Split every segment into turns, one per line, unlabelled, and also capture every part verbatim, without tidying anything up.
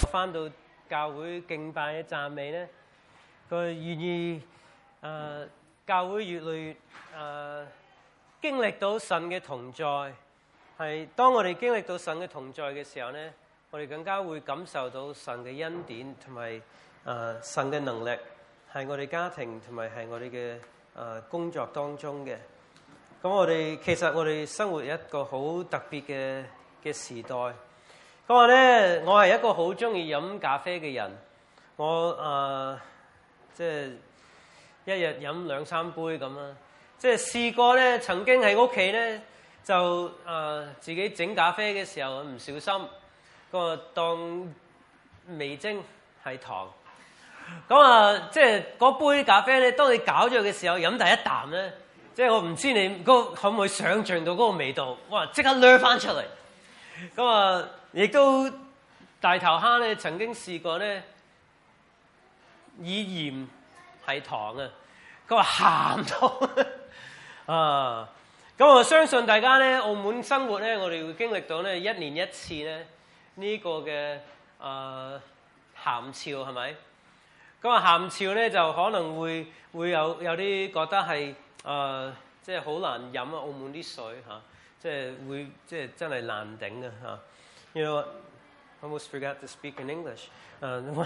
返到教會敬拜嘅讚美咧，佢願意誒、呃、教會越嚟越誒、呃、經歷到神嘅同在，係當我哋經歷到神嘅同在嘅時候咧，我哋更加會感受到神嘅恩典同埋誒神嘅能力，係我哋家庭同埋係我哋嘅誒工作當中嘅。咁我哋其實我哋生活一個好特別嘅嘅時代。咁話咧，我係一個好中意飲咖啡嘅人，我誒即係一日飲兩三杯咁啦。即係試過咧，曾經喺屋企咧就誒、呃、自己整咖啡嘅時候唔小心，個當味精係糖。咁啊，即係嗰杯咖啡咧，當你搞咗嘅時候飲第一啖咧，即係我唔知你嗰可唔可以想像到嗰個味道，哇！即刻掠翻出嚟。咁啊，亦都大頭蝦咧曾經試過咧，以鹽係糖啊，佢話鹹到啊！咁我相信大家咧，澳門生活咧，我哋會經歷到咧一年一次咧呢、這個嘅啊鹹潮係咪？咁啊鹹潮咧就可能會會有有啲覺得係啊，即係好難飲啊！澳門啲水嚇。啊即係會，即係真係難頂嘅嚇。You know, I almost forgot to speak in English. Uh,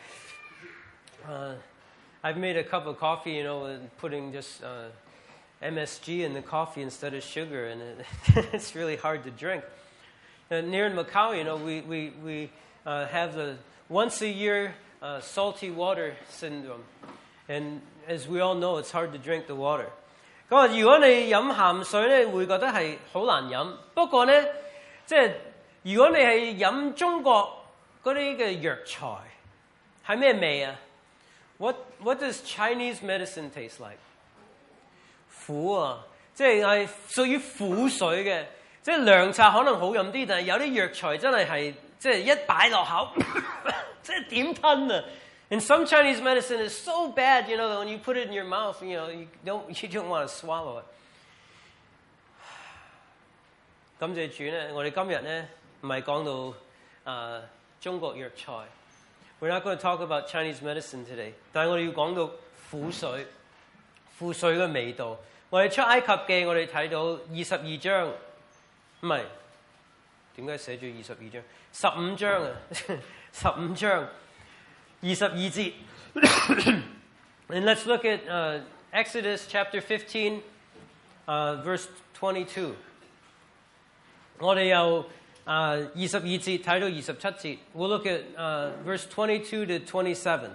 uh, I've made a cup of coffee, you know, and putting just uh, M S G in the coffee instead of sugar, and it, it's really hard to drink. And near in Macau, you know, we we we uh, have the once a year uh, salty water syndrome, and as we all know, it's hard to drink the water. 咁啊！如果你飲鹹水咧，會覺得係好難飲。不過咧，即係如果你係飲中國嗰啲嘅藥材，係咩味啊 ？What What does Chinese medicine taste like？ 苦啊！即係係屬於苦水嘅。即係涼茶可能好飲啲，但係有啲藥材真係係即係一擺落口，即係點吞啊！And some Chinese medicine is so bad, you know, that when you put it in your mouth, you know, you don't, you don't want to swallow it. 感謝主咧，我哋今日咧唔係講到誒、呃、中國藥材。We're not going to talk about Chinese medicine today. 但係我哋要講到苦水，苦水嘅味道。我哋出埃及記，我哋睇到二十二章，唔係點解寫住二十二章？十五章啊，十五章。二十二節，and let's look at uh, Exodus chapter fifteen, uh, verse twenty-two. 我哋由二十二節睇到二十七節。We'll look at uh, verse twenty-two to twenty-seven.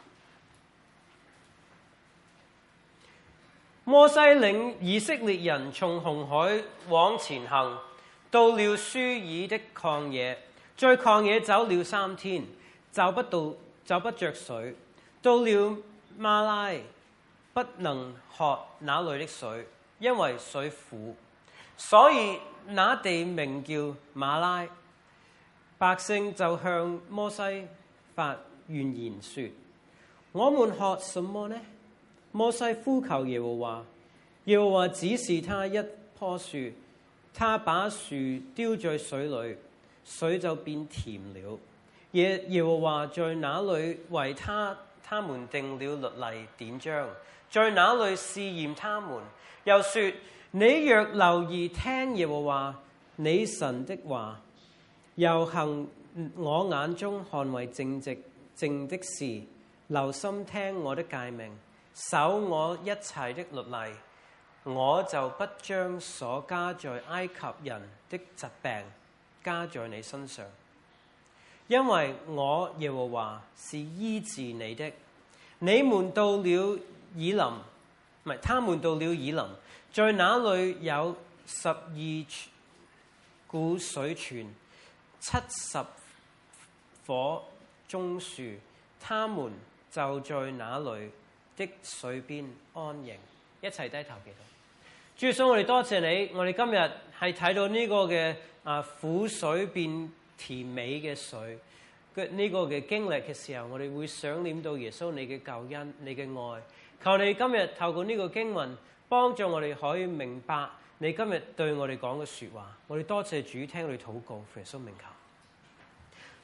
摩西領以色列人從紅海往前行，到了舒爾的曠野，在曠野走了三天，找不到。找不着水，到了馬拉，不能喝那裏的水，因為水苦，所以那地名叫馬拉。百姓就向摩西發怨言說：我們喝什麼呢？摩西呼求耶和華，耶和華指示他一棵樹，他把樹丟在水裏，水就變甜了。耶耶和華在那裏為他他們定了律例典章，在那裏試驗他們，又說：你若留意聽耶和華你神的話，又行我眼中看為正直正的事，留心聽我的誡命，守我一切的律例，我就不將所加在埃及人的疾病加在你身上。因為我耶和華是醫治你的。你們到了以林，唔係，他們到了以林，在那裏有十二股水泉，七十棵棕樹，他們就在那裏的水邊安營。一齊低頭祈禱。主耶穌，我哋多謝你，我哋今日係睇到呢個嘅啊苦水變甜美嘅水，呢個嘅經歷嘅時候，我哋會想念到耶穌你嘅救恩、你嘅愛。求你今日透過呢個經文，幫助我哋可以明白你今日對我哋講嘅説話。我哋多謝主，聽你禱告，奉耶穌名求。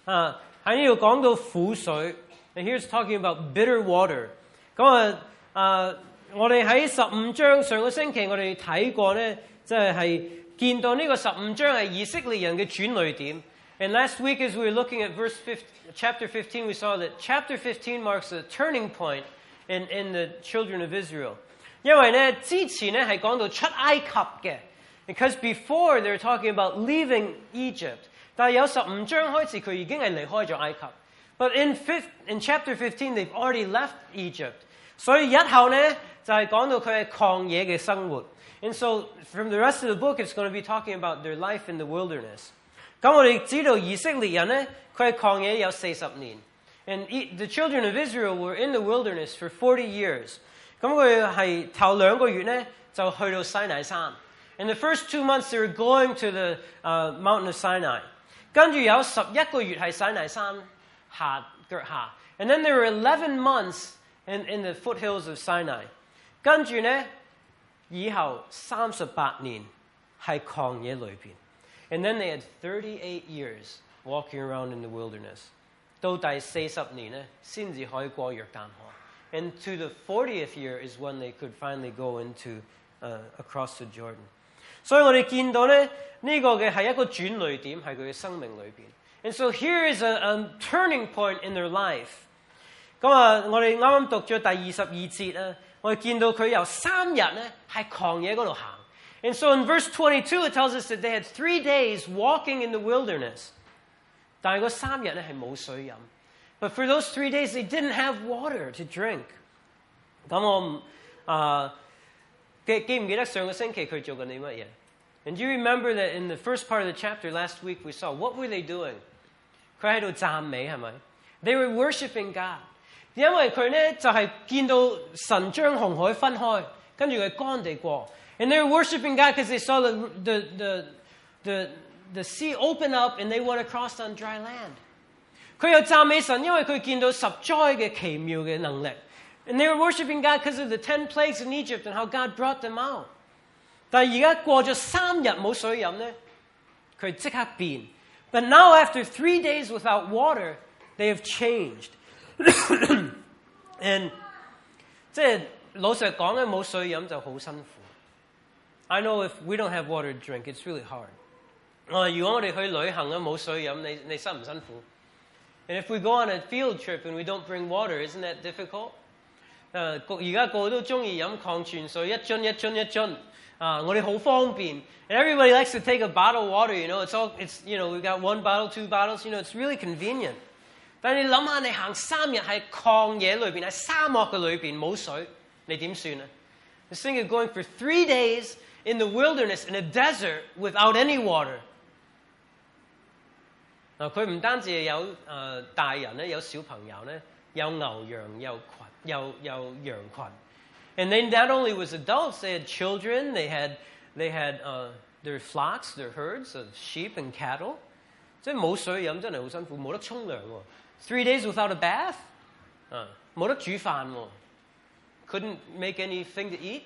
啊，喺呢度講到苦水。And here's talking about bitter water。咁啊啊，我哋喺十五章上個星期我哋睇過咧，即係係見到呢個十五章係以色列人嘅轉捩點。And last week as we were looking at verse fifteen, chapter fifteen, we saw that chapter fifteen marks a turning point in, in the children of Israel。因為咧之前咧係講到出埃及嘅。Because before they're talking about leaving Egypt， 但係有十五章開始佢已經係離開咗埃及。But in fifth, in chapter fifteen they've already left Egypt， 所以日後咧就係講到佢係曠野嘅生活。And so from the rest of the book it's going to be talking about their life in the wilderness。咁我哋知道以色列人咧佢係曠野有四十年。And the children of Israel were in the wilderness for forty years。咁佢係頭兩個月咧就去到西乃山。In the first two months, they were going to the uh, mountain of Sinai. 跟住有十一個月係西乃山下腳下。And then there were eleven months in, in the foothills of Sinai. 跟住咧，以後三十八年係曠野裏邊。And then they had thirty-eight years walking around in the wilderness. 到第四十年咧，先至可以過約旦河。And to the fortieth year is when they could finally go into uh, across the Jordan。所以我哋見到咧，呢、這個嘅係一個轉捩點，係佢嘅生命裏邊。And so here is a, a turning point in their life。咁啊，我哋啱啱讀咗第二十二節啊，我哋見到佢由三日咧喺曠野嗰度行。And so in verse twenty-two it tells us that they had three days walking in the wilderness。但係嗰三日咧係冇水飲。But for those three days they didn't have water to drink。咁我唔啊。記記唔記得上個星期佢做緊啲乜嘢 ？And do you remember that in the first part of the chapter last week we saw what were they doing？ 佢喺度讚美係咪 ？They were worshiping God。因為佢咧就係、是、見到神將紅海分開，跟住佢乾地過。And they were worshiping God because they saw the the the the the sea open up and they went across on dry land。佢又讚美神，因為佢見到十災嘅奇妙嘅能力。And they were worshiping God because of the ten plagues in Egypt and how God brought them out。但係而家過咗三日冇水飲咧，佢即刻變。But now after three days without water, they have changed。And 即係老實講咧，冇水飲就好辛苦。I know if we don't have water to drink, it's really hard。啊，如果我哋去旅行咧冇水飲，你你辛唔辛苦 ？And if we go on a field trip and we don't bring water, isn't that difficult？誒，而家個個都中意飲礦泉水，一樽一樽一樽。啊，我哋好方便。And everybody likes to take a bottle of water, you know. It's all, it's, you know, we've got one bottle, two bottles, you know. It's really convenient。但係你諗下，你行三日喺曠野裏邊，喺沙漠嘅裏邊冇水，你點算啊 ？You think of going for three days in the wilderness in a desert without any water。嗱，佢唔單止係有誒、呃、大人咧，有小朋友咧，有牛羊有群。有有羊群 And they not only was adults, they had children, they had they had uh, their flocks, their herds of sheep and cattle。即係冇水飲真係好辛苦，冇得沖涼喎。Three days without a bath， 啊，冇得煮飯喎。Couldn't make anything to eat。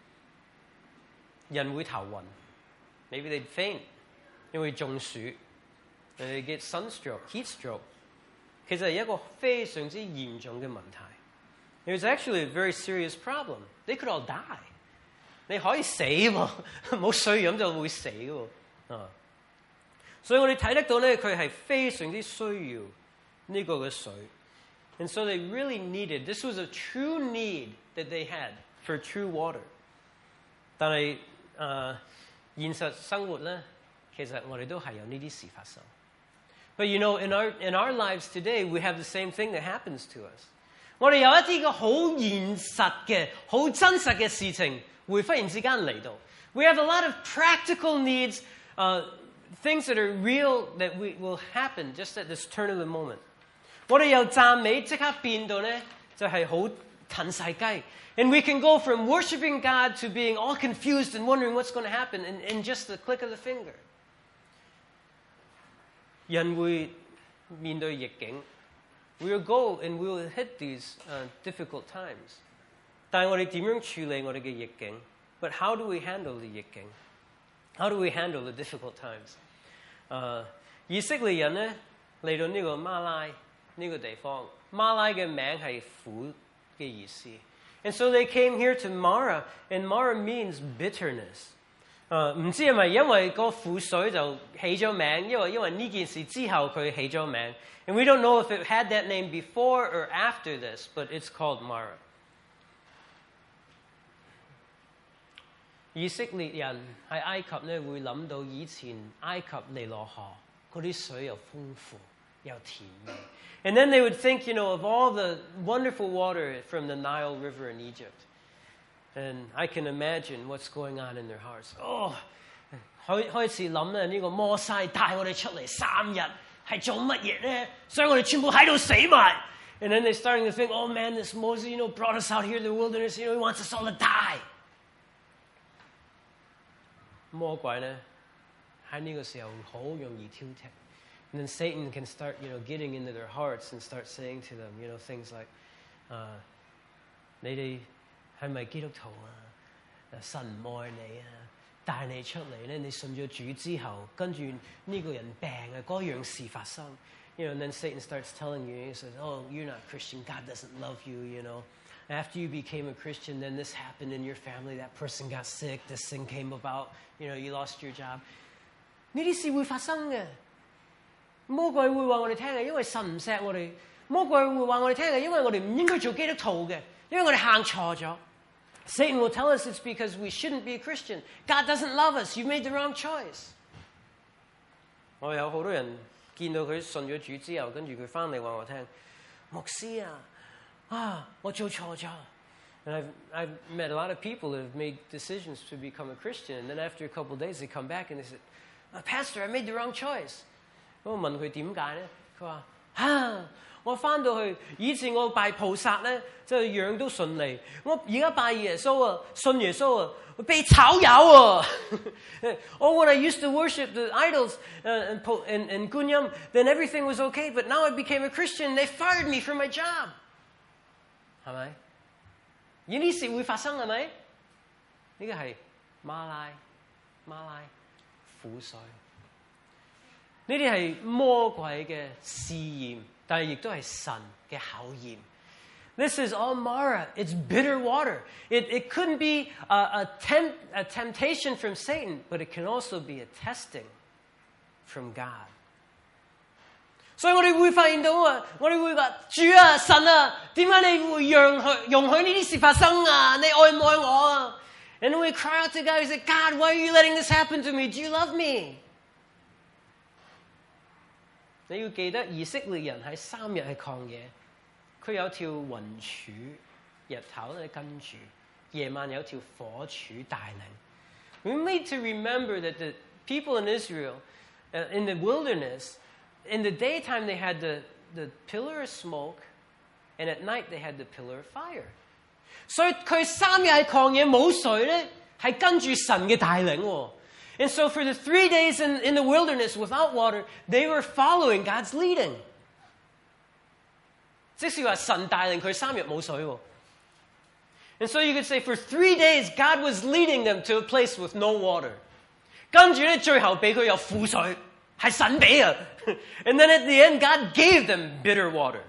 人會頭暈 ，maybe they'd faint， 因為中暑 ，and they get sunstroke, heat stroke。其實係一個非常之嚴重嘅問題。It was actually a very serious problem. They could all die。你可以死喎，冇水飲就會死喎。啊，所以我哋睇得到咧，佢係非常之需要呢個嘅水。And so they really needed. This was a true need that they had for true water。但係誒現實生活咧，其實我哋都係有呢啲事發生。But you know, in our in our lives today, we have the same thing that happens to us。我哋有一啲嘅好現實嘅、好真實嘅事情，會忽然之間嚟到。We have a lot of practical needs, uh, things that are real that we will happen just at this turn of the moment。我哋由讚美即刻變到咧，就係好騰晒雞。And we can go from worshiping God to being all confused and wondering what's going to happen in, in just the click of the finger。人會面對逆境。We will go and we will hit these uh, difficult times。但係我哋點樣處理我哋嘅逆境 ？But how do we handle the 逆境 ？How do we handle the difficult times？ uh, 以色列人咧嚟到呢個馬拉呢個地方，馬拉嘅名係苦嘅意思。And so they came here to Mara, and Mara means bitterness. 誒唔知係咪因為個苦水就起咗名，因為因為呢件事之後佢起咗名。And we don't know if it had that name before or after this, but it's called Mara. 以色列人喺埃及咧會諗到以前埃及尼羅河嗰啲水又豐富又甜美。And then they would think, you know, of all the wonderful water from the Nile River in Egypt. And I can imagine what's going on in their hearts. Oh, 開開始諗咧，呢個摩西帶我哋出嚟三日係做乜嘢咧？所以我哋全部喺度死埋。And then they're starting to think, oh man, this Moses, you know, brought us out here in the wilderness. You know, he wants us all to die. 魔鬼咧喺呢個時候好容易挑剔。And then Satan can start, you know, getting into their hearts and start saying to them, you know, things like, uh, 你哋係咪基督徒啊？神唔愛你啊，帶你出嚟咧，你信咗主之後，跟住呢個人病啊，嗰樣事發生。You know, and then Satan starts telling you, he says, oh, you're not Christian, God doesn't love you, you know. After you became a Christian, then this happened in your family, that person got sick, this thing came about, you know, you lost your job. 呢啲事會發生嘅。魔鬼會話我哋聽嘅，因為神唔錫我哋。魔鬼會話我哋聽嘅，因為我哋唔應該做基督徒嘅，因為我哋行錯咗。Satan will tell us it's because we shouldn't be a Christian. God doesn't love us. You've made the wrong choice. 我有好多人見到佢信咗主之後，跟住佢翻嚟話我聽，牧師啊，啊，我做錯咗。And I've, I've met a lot of people that have made decisions to become a Christian, and then after a couple of days they come back and they said, Pastor, I made the wrong choice. 咁我問佢點解咧？佢話：啊，我翻到去以前我拜菩薩咧，即係樣都順利。我而家拜耶穌啊，信耶穌啊，被炒魷啊！Or when I used to worship the idols uh, and, and, and Gunyam, then everything was okay. But now I became a Christian, they fired me from my job. 係咪？呢啲事會發生係咪？呢個係馬拉馬拉苦水。呢啲係魔鬼嘅試驗，但係亦都係神嘅考驗。This is all Mara. It's bitter water. It, it couldn't be a, a, temp, a temptation from Satan, but it can also be a testing from God. 所以我哋會發現到啊，我哋會話主啊，神啊，點解你會讓許容許呢啲事發生啊？你愛唔愛我啊？ And we cry out to God. We say, God, why are you letting this happen to me? Do you love me? 你要記得以色列人喺三日喺曠野，佢有條雲柱，日頭咧跟住，夜晚有條火柱帶領。We need to remember that the people in Israel, uh, in the wilderness, in the daytime they had the, the pillar of smoke, and at night they had the pillar of fire. 所以佢三日喺曠野冇水咧，係跟住神嘅帶領喎。And so for the three days in, in the wilderness without water, they were following God's leading. 即是話神帶領佢三日冇水喎。And so you could say for three days, God was leading them to a place with no water. 跟住咧，最後俾佢有苦水，係神俾啊。And then at the end, God gave them bitter water.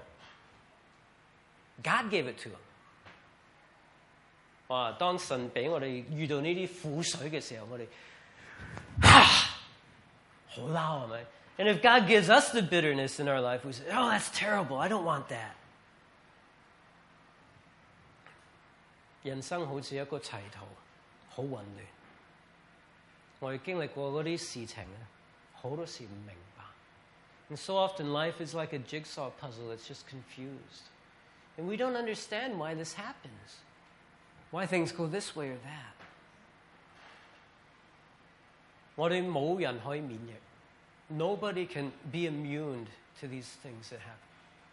God gave it to them. 哇！當神俾我哋遇到呢啲苦水嘅時候，我哋好嬲係咪？ And if God gives us the bitterness in our life, we say, oh, that's terrible. I don't want that. 人生好似一個齊圖，好混亂。我哋經歷過嗰啲事情咧，好多時唔明白。And so often life is like a jigsaw puzzle that's just confused. And we don't understand why this happens. Why things go this way or that. 我哋冇人可以免疫。Nobody can be immune to these things that happen.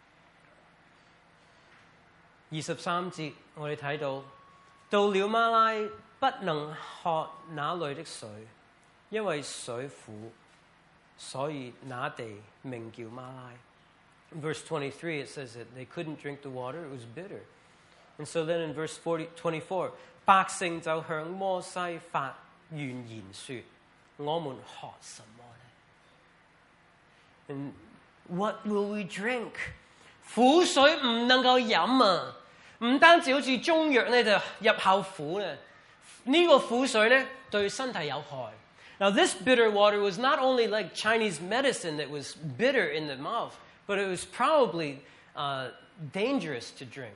二十三節我哋睇到，到了馬拉不能喝那裏的水，因為水苦，所以那地名叫馬拉。In verse twenty-three, it says that they couldn't drink the water; it was bitter. And so then in verse twenty-four, 百姓就向摩西發怨言說：我們喝什麼呢？And What will we drink? 苦水唔能夠飲啊！唔單止好似中藥咧就入口苦咧，呢個苦水咧對身體有害。Now this bitter water was not only like Chinese medicine that was bitter in the mouth, but it was probably uh, dangerous to drink.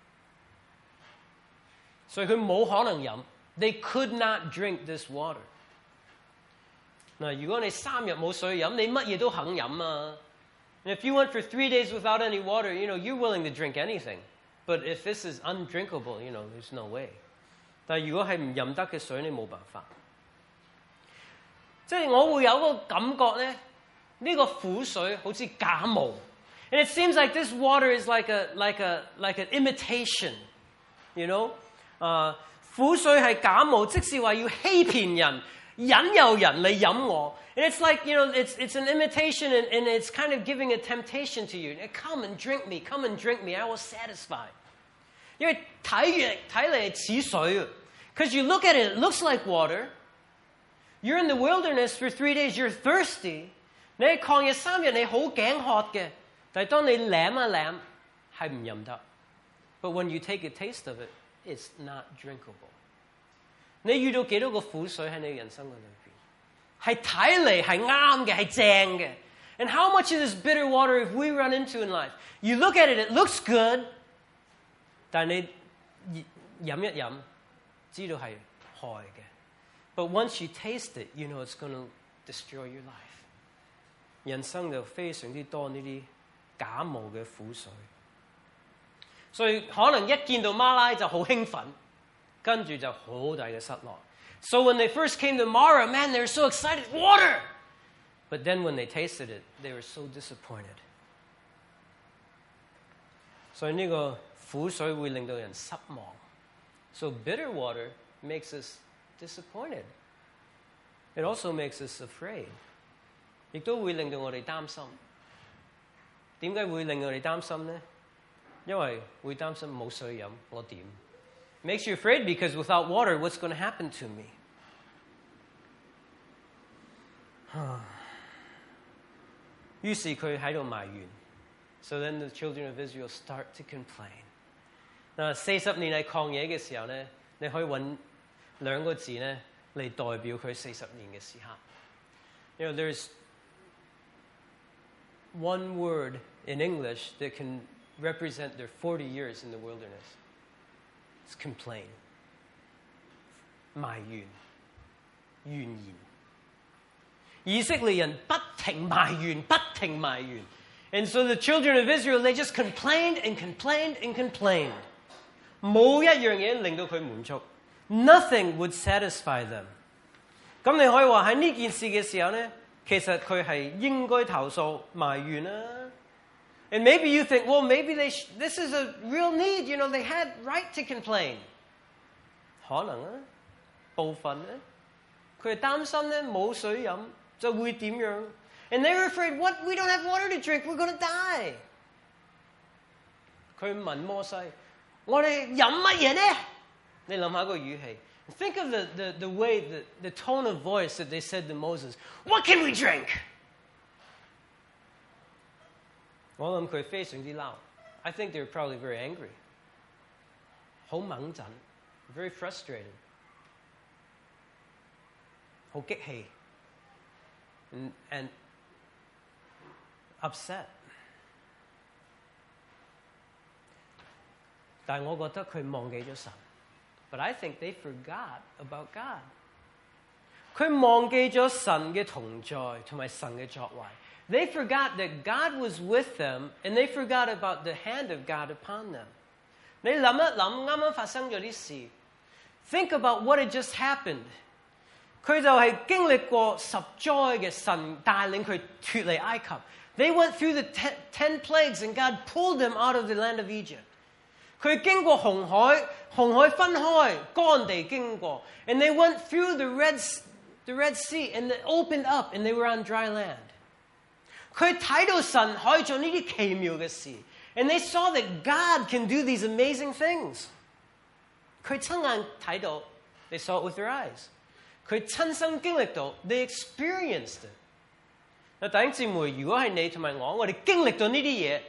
所以佢冇可能飲。They could not drink this water. 嗱，如果你三日冇水飲，你乜嘢都肯飲啊！ And if you went for three days without any water, you know, you're willing to drink anything. But if this is undrinkable, you know, there's no way. 但係如果係唔飲得嘅水，你冇辦法。即係我會有個感覺咧，呢個苦水好似假冒。And it seems like this water is like a like a like an imitation, you know? 啊、uh, 苦水係假冒，即是話要欺騙人、引誘人嚟飲我。And it's like, you know, it's it's an imitation and, and it's kind of giving a temptation to you. Come and drink me, come and drink me, I will satisfy. 因為睇嚟睇嚟似水。Because you look at it, it looks like water. You're in the wilderness for three days, you're thirsty. 你喺曠野三日，你好頸渴嘅。但係當你舐一舐，係唔飲得。But when you take a taste of it, it's not drinkable. 你遇到幾多個苦水喺你人生嘅裏邊？係睇嚟係啱嘅，係正嘅。And how much of this bitter water if we run into in life? You look at it, it looks good. 但係你飲一飲，知道係害嘅。But once you taste it, you know it's going to destroy your life. 人生就非常之多呢啲假冒嘅苦水。所以可能一見到馬拉就好興奮，跟住就好大嘅失落。So when they first came to Mara, man, they were so excited, water! But then when they tasted it, they were so disappointed. 所以呢個苦水會令到人失望。So bitter water makes us disappointed. It also makes us afraid. 亦都會令到我哋擔心。點解會令我哋擔心呢？因為會擔心冇水飲，我點？ Makes you afraid because without water, what's going to happen to me? 於是佢喺度埋怨。So then the children of Israel start to complain. 嗱，四十年喺曠野嘅時候咧，你可以揾兩個字咧嚟代表佢四十年嘅時刻。You know, there's one word in English that can represent their forty years in the wilderness. It's complain. 埋怨、怨言。以色列人不停埋怨，不停埋怨。And so the children of Israel, they just complained and complained and complained. 冇一樣嘢令到佢滿足。Nothing would satisfy them. 咁你可以話喺呢件事嘅時候咧，其實佢係應該投訴埋怨啦。And maybe you think, well, maybe they sh- this is a real need. You know, they had right to complain. 可能啊，部分咧，佢係擔心咧冇水飲就會點樣。And they were afraid, what? We don't have water to drink. We're going to die. 佢問摩西，我哋飲乜嘢呢？你諗下個語氣。Think of the, the, the way, the, the tone of voice that they said to Moses. What can we drink? 我諗佢非常之嬲。I think they were probably very angry. 好猛陣 very frustrated. 好激氣 and, and upset. 但係我覺得佢忘記咗神。But I think they forgot about God. 佢忘記咗神嘅同在同埋神嘅作為。They forgot that God was with them, and they forgot about the hand of God upon them. 你諗一諗，啱啱發生咗啲事。Think about what had just happened. 佢就係經歷過十災嘅神帶領佢脫離埃及。They went through the ten, ten plagues, and God pulled them out of the land of Egypt. 佢經過紅海，紅海分開，乾地經過。And they went through the Red, the Red Sea, and it opened up, and they were on dry land. 佢睇到神可以做呢啲奇妙嘅事 and they saw that God can do these amazing things. 佢親眼睇到 they saw it with their eyes. 佢親身經歷到 they experienced it. 弟兄姊妹，如果係你同埋我，我哋經歷咗呢啲嘢，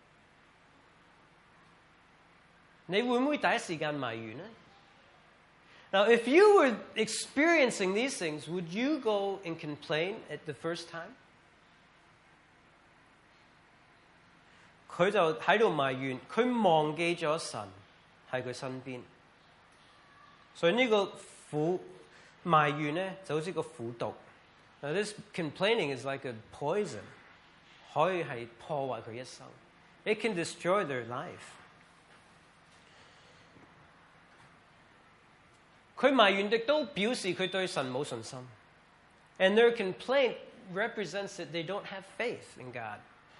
你會唔會第一時間埋怨呢？ Now, if you were experiencing these things, would you go and complain at the first time? 佢就喺度埋怨，佢忘記咗神喺佢身邊，所以呢個苦埋怨咧就好似個苦毒。Now, this complaining is like a poison， 可以係破壞佢一生。It can destroy their life。佢埋怨亦都表示佢對神冇信心。And their complaint represents that they don't have faith in God。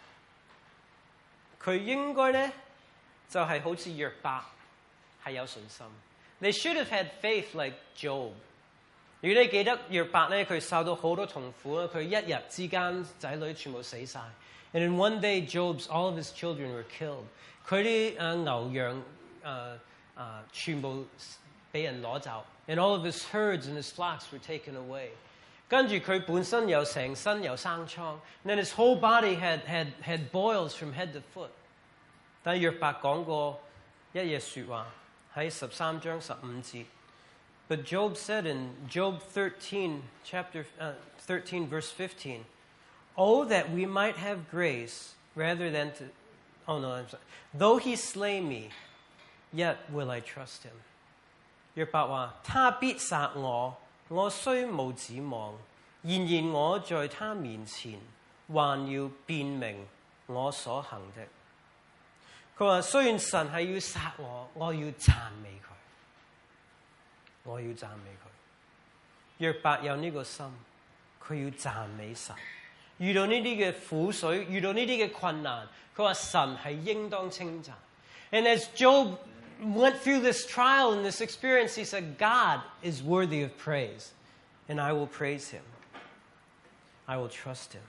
佢應該咧就係、是、好似約伯係有信心。They should have had faith like Job。如果你記得約伯咧，佢受到好多痛苦啊，佢一日之間仔女全部死晒。And in one day, Job's all of his children were killed。佢啲誒牛羊誒誒全部俾人攞走。And all of his herds and his flocks were taken away。跟住佢本身又成身又生瘡。And then his whole body had had had boils from head to foot。但係約伯講過一嘢説話喺十三章十五節。But Job said in Job thirteen, chapter uh, thirteen, verse fifteen, "Oh, that we might have grace rather than to, oh no, I'm sorry. Though he slay me, yet will I trust him." 約伯話：他必殺我，我雖無指望，然而我在他面前還要辨明我所行的。佢話：雖然神係要殺我，我要讚美佢。我要讚美佢。約伯有呢個心，佢要讚美神。遇到呢啲嘅苦水，遇到呢啲嘅困難，佢話神係應當稱讚。And as Job went through this trial and this experience, he said, God is worthy of praise, and I will praise him. I will trust him.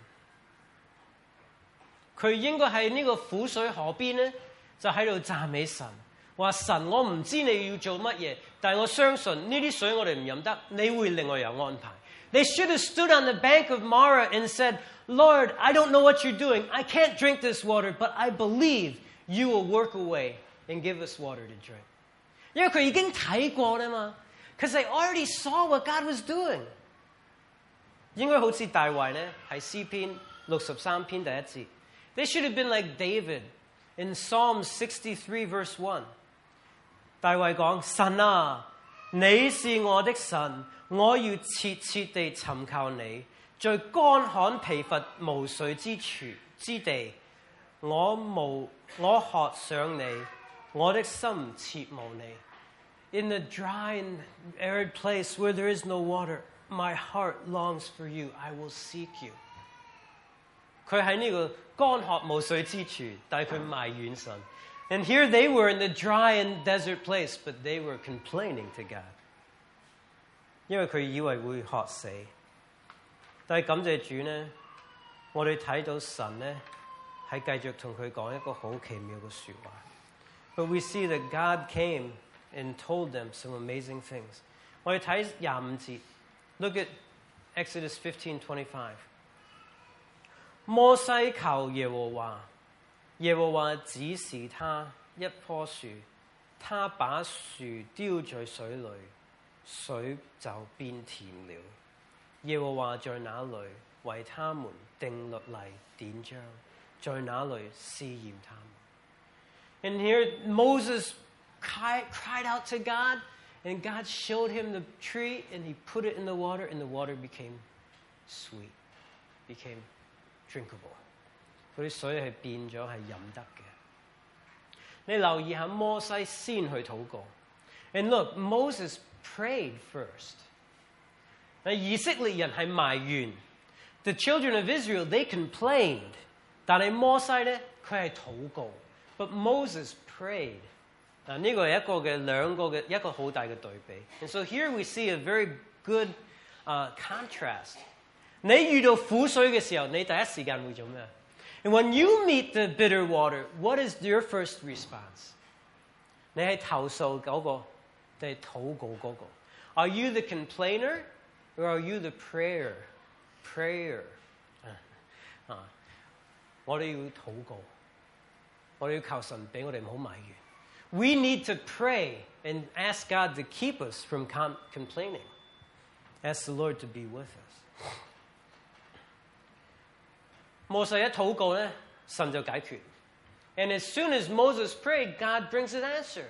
佢應該喺呢個苦水河邊咧，就喺度讚美神。話神，我唔知你要做乜嘢，但係我相信呢啲水我哋唔飲得，你會另外有安排。They should have stood on the bank of Marah and said, Lord, I don't know what you're doing. I can't drink this water, but I believe you will work a way and give us water to drink. 因為佢已經睇過啦嘛 ，because they already saw what God was doing。應該好似大衛咧，係詩篇六十三篇第一節。They should have been like David in Psalm sixty-three, verse one。大衛講：神啊，你是我的神，我要切切地尋靠你，在乾旱疲乏無水之處之地，我無我渴想你，我的心切慕你。In the dry and arid place where there is no water, my heart longs for you. I will seek you. 佢喺呢個乾渴無水之處，但係佢埋怨神。And here they were in the dry and desert place, but they were complaining to God. 因為佢以為會渴死。但係感謝主呢，我哋睇到神呢係繼續同佢講一個好奇妙嘅説話。But we see that God came and told them some amazing things. 我哋睇廿五節 ，Look at Exodus fifteen twenty-five。摩西求耶和華。耶和華指示他一棵樹，他把樹丟在水裏，水就變甜了。耶和華在那裏為他們定律例典章，在那裏試驗他們。And here Moses cried, cried out to God, and God showed him the tree, and he put it in the water, and the water became sweet, became drinkable。嗰啲水係變咗係飲得嘅。你留意下摩西先去禱告。And look, Moses prayed first。嗱，以色列人係埋怨 ，the children of Israel they complained， 但係摩西咧佢係禱告。But Moses prayed。嗱，呢個係一個嘅兩個嘅一個好大嘅對比。And so here we see a very good uh, contrast。你遇到苦水嘅時候，你第一時間會做咩？ And when you meet the bitter water, what is your first response? 你係投訴嗰個定係禱告嗰個 ？Are you the complainer or are you the prayer? Prayer. 啊！我哋要禱告，我哋要求神俾我哋唔好埋怨。We need to pray and ask God to keep us from com- complaining. Ask the Lord to be with us. 摩西一禱告咧，神就解決。And as soon as Moses prayed, God brings an answer.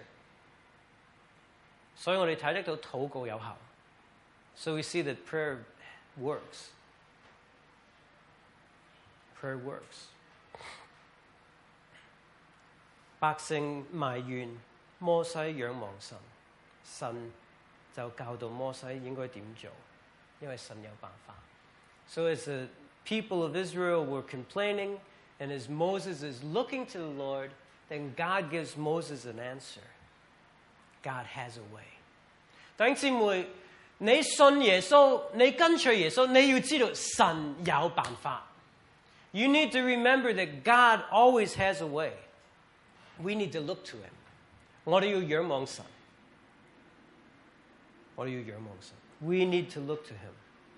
所以我哋睇得到禱告有效。So we see that prayer works. Prayer works. 百姓埋怨，摩西仰望神，神就教導摩西應該點做，因為神有辦法。So as the people of Israel were complaining, and as Moses is looking to the Lord, then God gives Moses an answer. God has a way. 弟兄姊妹，你信耶穌，你跟隨耶穌，你要知道神有辦法。You need to remember that God always has a way. We need to look to him. 我哋要仰望神。我哋要仰望神。We need to look to him.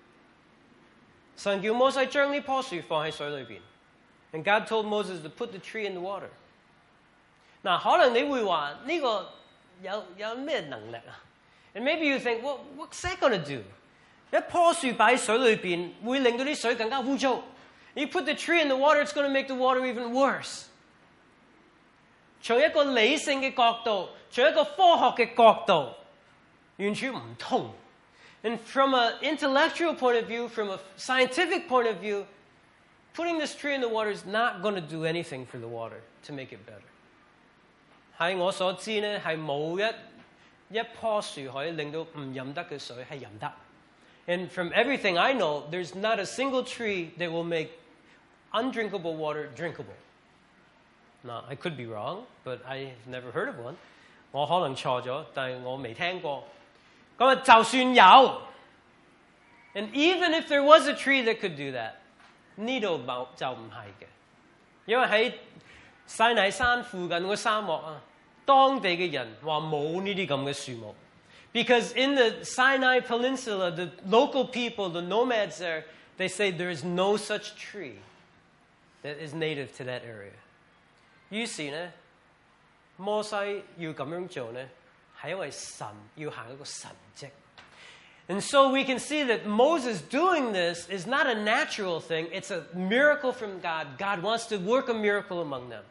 神叫摩西將呢棵樹放喺水裏邊。And God told Moses to put the tree in the water. 嗱，可能你會話呢個有有咩能力啊？ And maybe you think, well, what's that going to do? 一棵樹擺喺水裏邊，會令到啲水更加污糟。You put the tree in the water, it's going to make the water even worse. 從一個理性嘅角度，從一個科學嘅角度，完全唔通。And from an intellectual point of view, from a scientific point of view, putting this tree in the water is not going to do anything for the water to make it better. 喺我所知呢，係冇一一棵樹可以令到唔飲得嘅水係飲得。And from everything I know, there's not a single tree that will make undrinkable water drinkable. Now, I could be wrong, but I've never heard of one. 我可能錯咗，但係我未聽過。咁啊，就算有 ，and even if there was a tree that could do that, 呢度冇就唔係嘅，因為喺西乃山附近嘅沙漠啊，當地嘅人話冇呢啲咁嘅樹木。Because in the Sinai Peninsula, the local people, the nomads there, they say there is no such tree that is native to that area. 於是呢，摩西要咁樣做呢，係因為神要行一個神蹟。And so we can see that Moses doing this is not a natural thing. It's a miracle from God. God wants to work a miracle among them.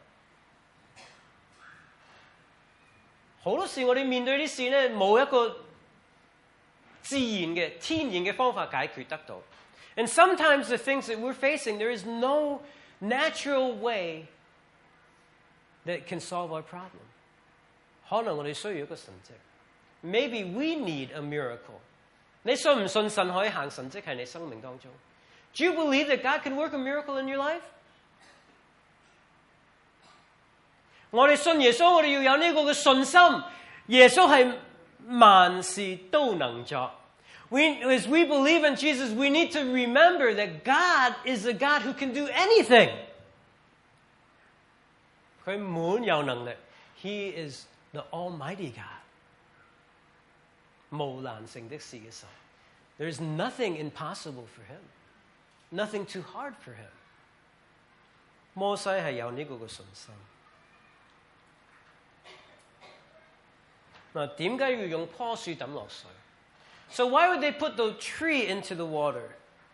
好多時我哋面對啲事呢，冇一個自然嘅、天然嘅方法解決得到。And sometimes the things that we're facing, there is no natural way that can solve our problem. 可能我哋需要一個神蹟。Maybe we need a miracle. 你信唔信神可以行神蹟喺你生命當中 ？Do you believe that God can work a miracle in your life? 我哋信耶穌，我哋要有呢個嘅信心。耶穌係萬事都能作。We, as we believe in Jesus, we need to remember that God is a God who can do anything. 佢滿有能力。He is the Almighty God. 無難成的事嘅神。There is nothing impossible for him. Nothing too hard for him. 摩西係有呢個嘅信心。嗱，點解要用棵樹抌落水 ？So why would they put the tree into the water?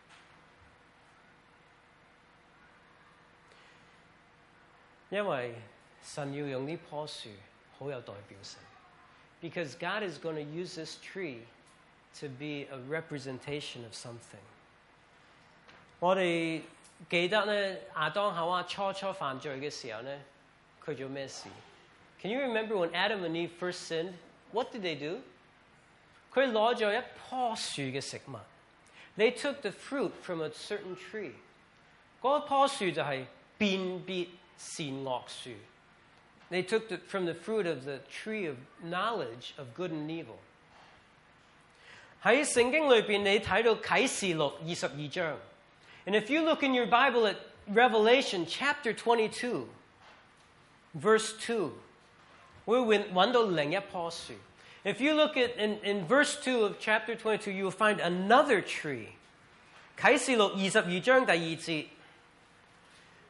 因為神要用呢棵樹好有代表性。Because God is going to use this tree to be a representation of something. 我哋記得咧，亞當夏娃初初犯罪嘅時候咧，佢做咩事 ？Can you remember when Adam and Eve first sinned? What did they do? 佢攞咗一棵樹嘅食物。They took the fruit from a certain tree. 嗰棵樹就係辨別善惡樹。They took the, from the fruit of the tree of knowledge of good and evil. 喺聖經裏邊，你睇到啟示錄二十二章。And if you look in your Bible at Revelation chapter twenty-two, verse two, 會揾到另一棵樹。If you look at in, in verse two of chapter twenty-two, you will find another tree. 啟示錄二十二章第二節，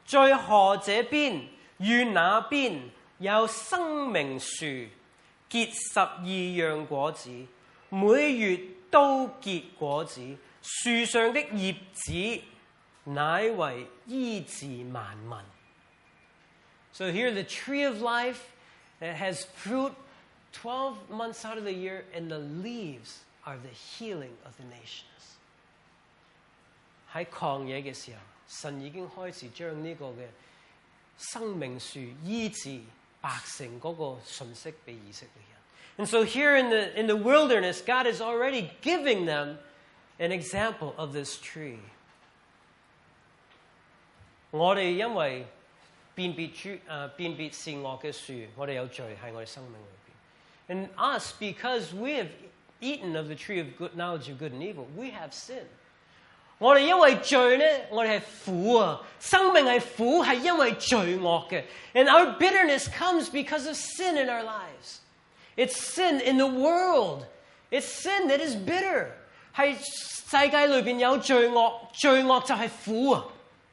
在河這邊與那邊有生命樹，結十二樣果子，每月都結果子。樹上的葉子乃為醫治萬民。So here the tree of life that has fruit twelve months out of the year, and the leaves are the healing of the nations. 喺曠野嘅時候，神已經開始將呢個嘅生命樹醫治百姓嗰個信息俾以色列人。And so here in the in the wilderness, God is already giving them an example of this tree. 我哋因為辨別諸誒辨別善惡嘅樹，我哋有罪喺我哋生命裏邊。And us, because we have eaten of the tree of good knowledge of good and evil, we have sin. 我哋因為罪咧，我哋係苦啊！生命係苦，係因為罪惡嘅。And our bitterness comes because of sin in our lives. It's sin in the world. It's sin that is bitter. 係世界裏邊有罪惡，罪惡就係苦啊！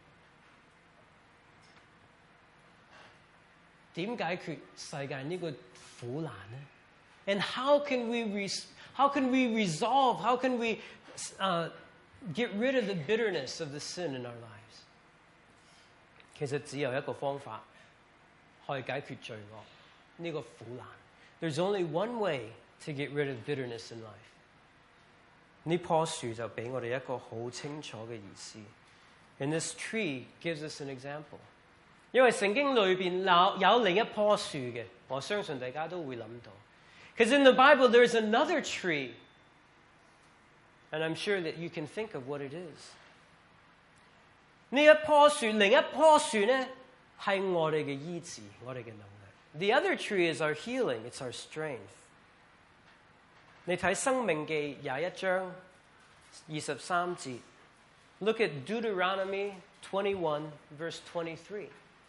點解決世界呢個苦難呢？ And how can we res- how can we resolve? How can we uh, get rid of the bitterness of the sin in our lives? 其實只有一個方法可以解決罪惡呢個苦難。There's only one way to get rid of bitterness in life. 呢棵樹就俾我哋一個好清楚嘅意思。And this tree gives us an example. 因為聖經裏邊有有另一棵樹嘅，我相信大家都會諗到。Because in the Bible there's another tree, and I'm sure that you can think of what it is. 呢一棵樹，另一棵樹咧係我哋嘅醫治，我哋嘅能力。The other tree is our healing, it's our strength. 你睇申命記廿一章二十三節 ，Look at Deuteronomy twenty-one verse twenty-three.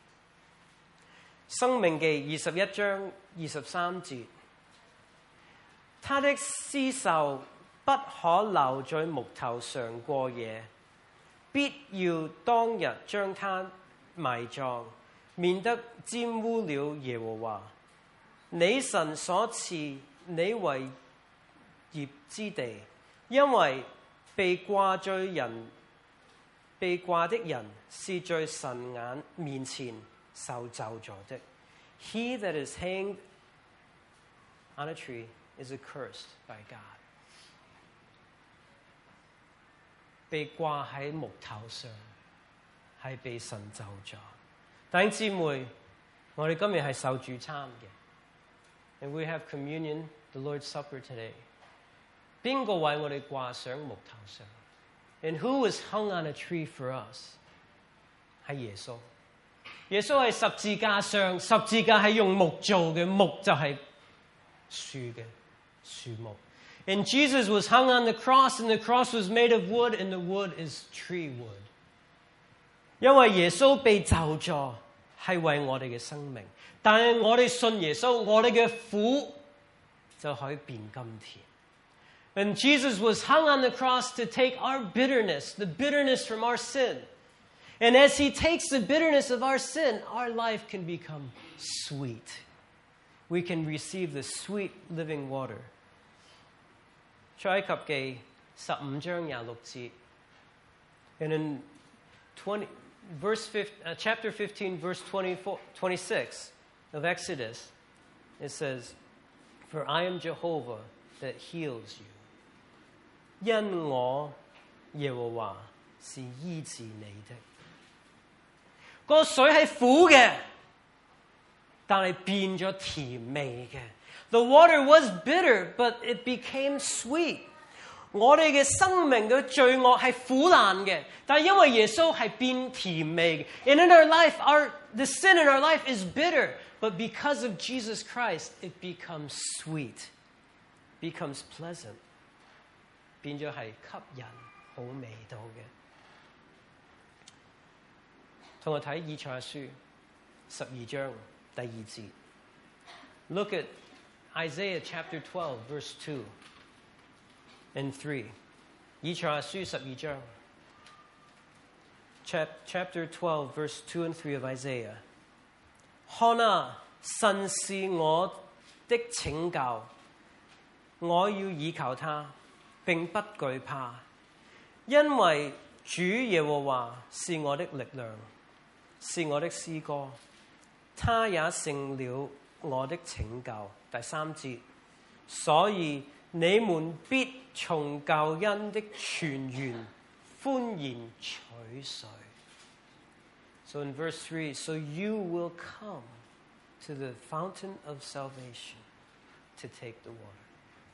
申命記二十一章二十三節，他的屍首不可留在木頭上過夜，必要當日將他埋葬，免得沾污了耶和華你神所賜你為業之地，因為被掛在人被掛的人是在神眼面前受咒詛的。He that is hanged on a tree is accursed by God. 被掛喺木頭上係被神咒詛。弟兄姊妹，我哋今日係受主餐嘅 ，and we have communion, the Lord's Supper today. 邊個為我哋掛上木頭上 ？And who was hung on a tree for us？ 係耶穌。耶穌係十字架上，十字架係用木做嘅，木就係樹嘅樹木。And Jesus was hung on the cross, and the cross was made of wood, and the wood is tree wood. 因為耶穌被咒詛係為我哋嘅生命，但係我哋信耶穌，我哋嘅苦就可以變甘甜。And Jesus was hung on the cross to take our bitterness, the bitterness from our sin. And as he takes the bitterness of our sin, our life can become sweet. We can receive the sweet living water. 出埃及記十五章廿六節 And in twenty, verse fifteen, uh, chapter fifteen, verse twenty-four, twenty-six of Exodus, it says, For I am Jehovah that heals you. 因我耶和華是醫治你的。個水係苦嘅，但係變咗甜味嘅。The water was bitter, but it became sweet. 我哋嘅生命嘅罪惡係苦難嘅，但係因為耶穌係變甜味嘅。And in our life, our the sin in our life is bitter, but because of Jesus Christ, it becomes sweet, becomes pleasant. 變咗係吸引好味道嘅。同我睇以賽亞書十二章第二節。Look at Isaiah chapter twelve, verse two and three. 以賽亞書十二章 chapter twelve, verse two and three of Isaiah. 看啊，神是我的拯救，我要倚靠他，並不懼怕，因為主耶和華是我的力量，是我的詩歌，他也成了我的拯救。第三節，所以你們必從救恩的泉源歡然取水。So in verse three, so you will come to the fountain of salvation to take the water.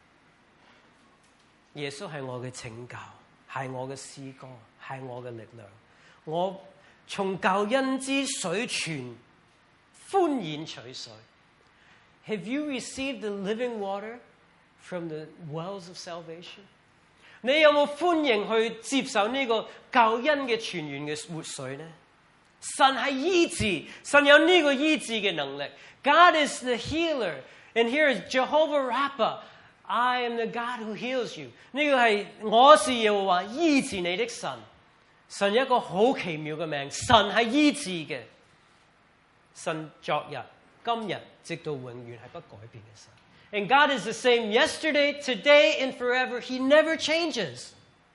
耶穌係我嘅拯救，係我嘅詩歌，係我嘅力量。我從救恩之水泉歡然取水。Have you received the living water from the wells of salvation? 你有冇歡迎去接受呢個救恩嘅泉源嘅活水呢？神係醫治，神有呢個醫治嘅能力。God is the healer, and here is Jehovah Rapha. I am the God who heals you. 呢個係我是耶和華醫治你的神。神有一個好奇妙嘅名，神係醫治嘅。神昨日、今日，直到永遠係不改變嘅神。And God is the same yesterday, today, and forever. He never changes.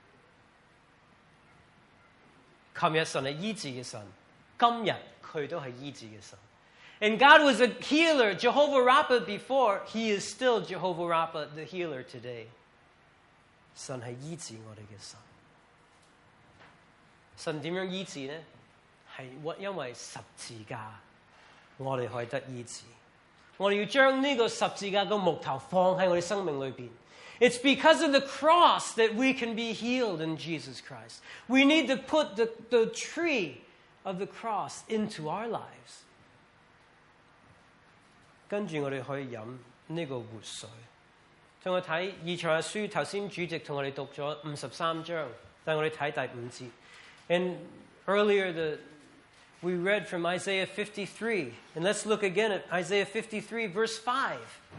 琴日神係醫治嘅神，今日佢都係醫治嘅神。And God was a healer, Jehovah Rapha before. He is still Jehovah Rapha, the healer today. 神係醫治我哋嘅神。神點樣醫治呢？係因為十字架，我哋可以得醫治。我哋要將呢個十字架嘅木頭放喺我哋生命裏邊。It's because of the cross that we can be healed in Jesus Christ. We need to put the, the tree of the cross into our lives. 跟住我哋可以飲呢個活水。同我睇以賽亞書，頭先主席同我哋讀咗五十三章，但係我哋睇第五節。And earlier the we read from Isaiah fifty-three. And let's look again at Isaiah fifty-three, verse five.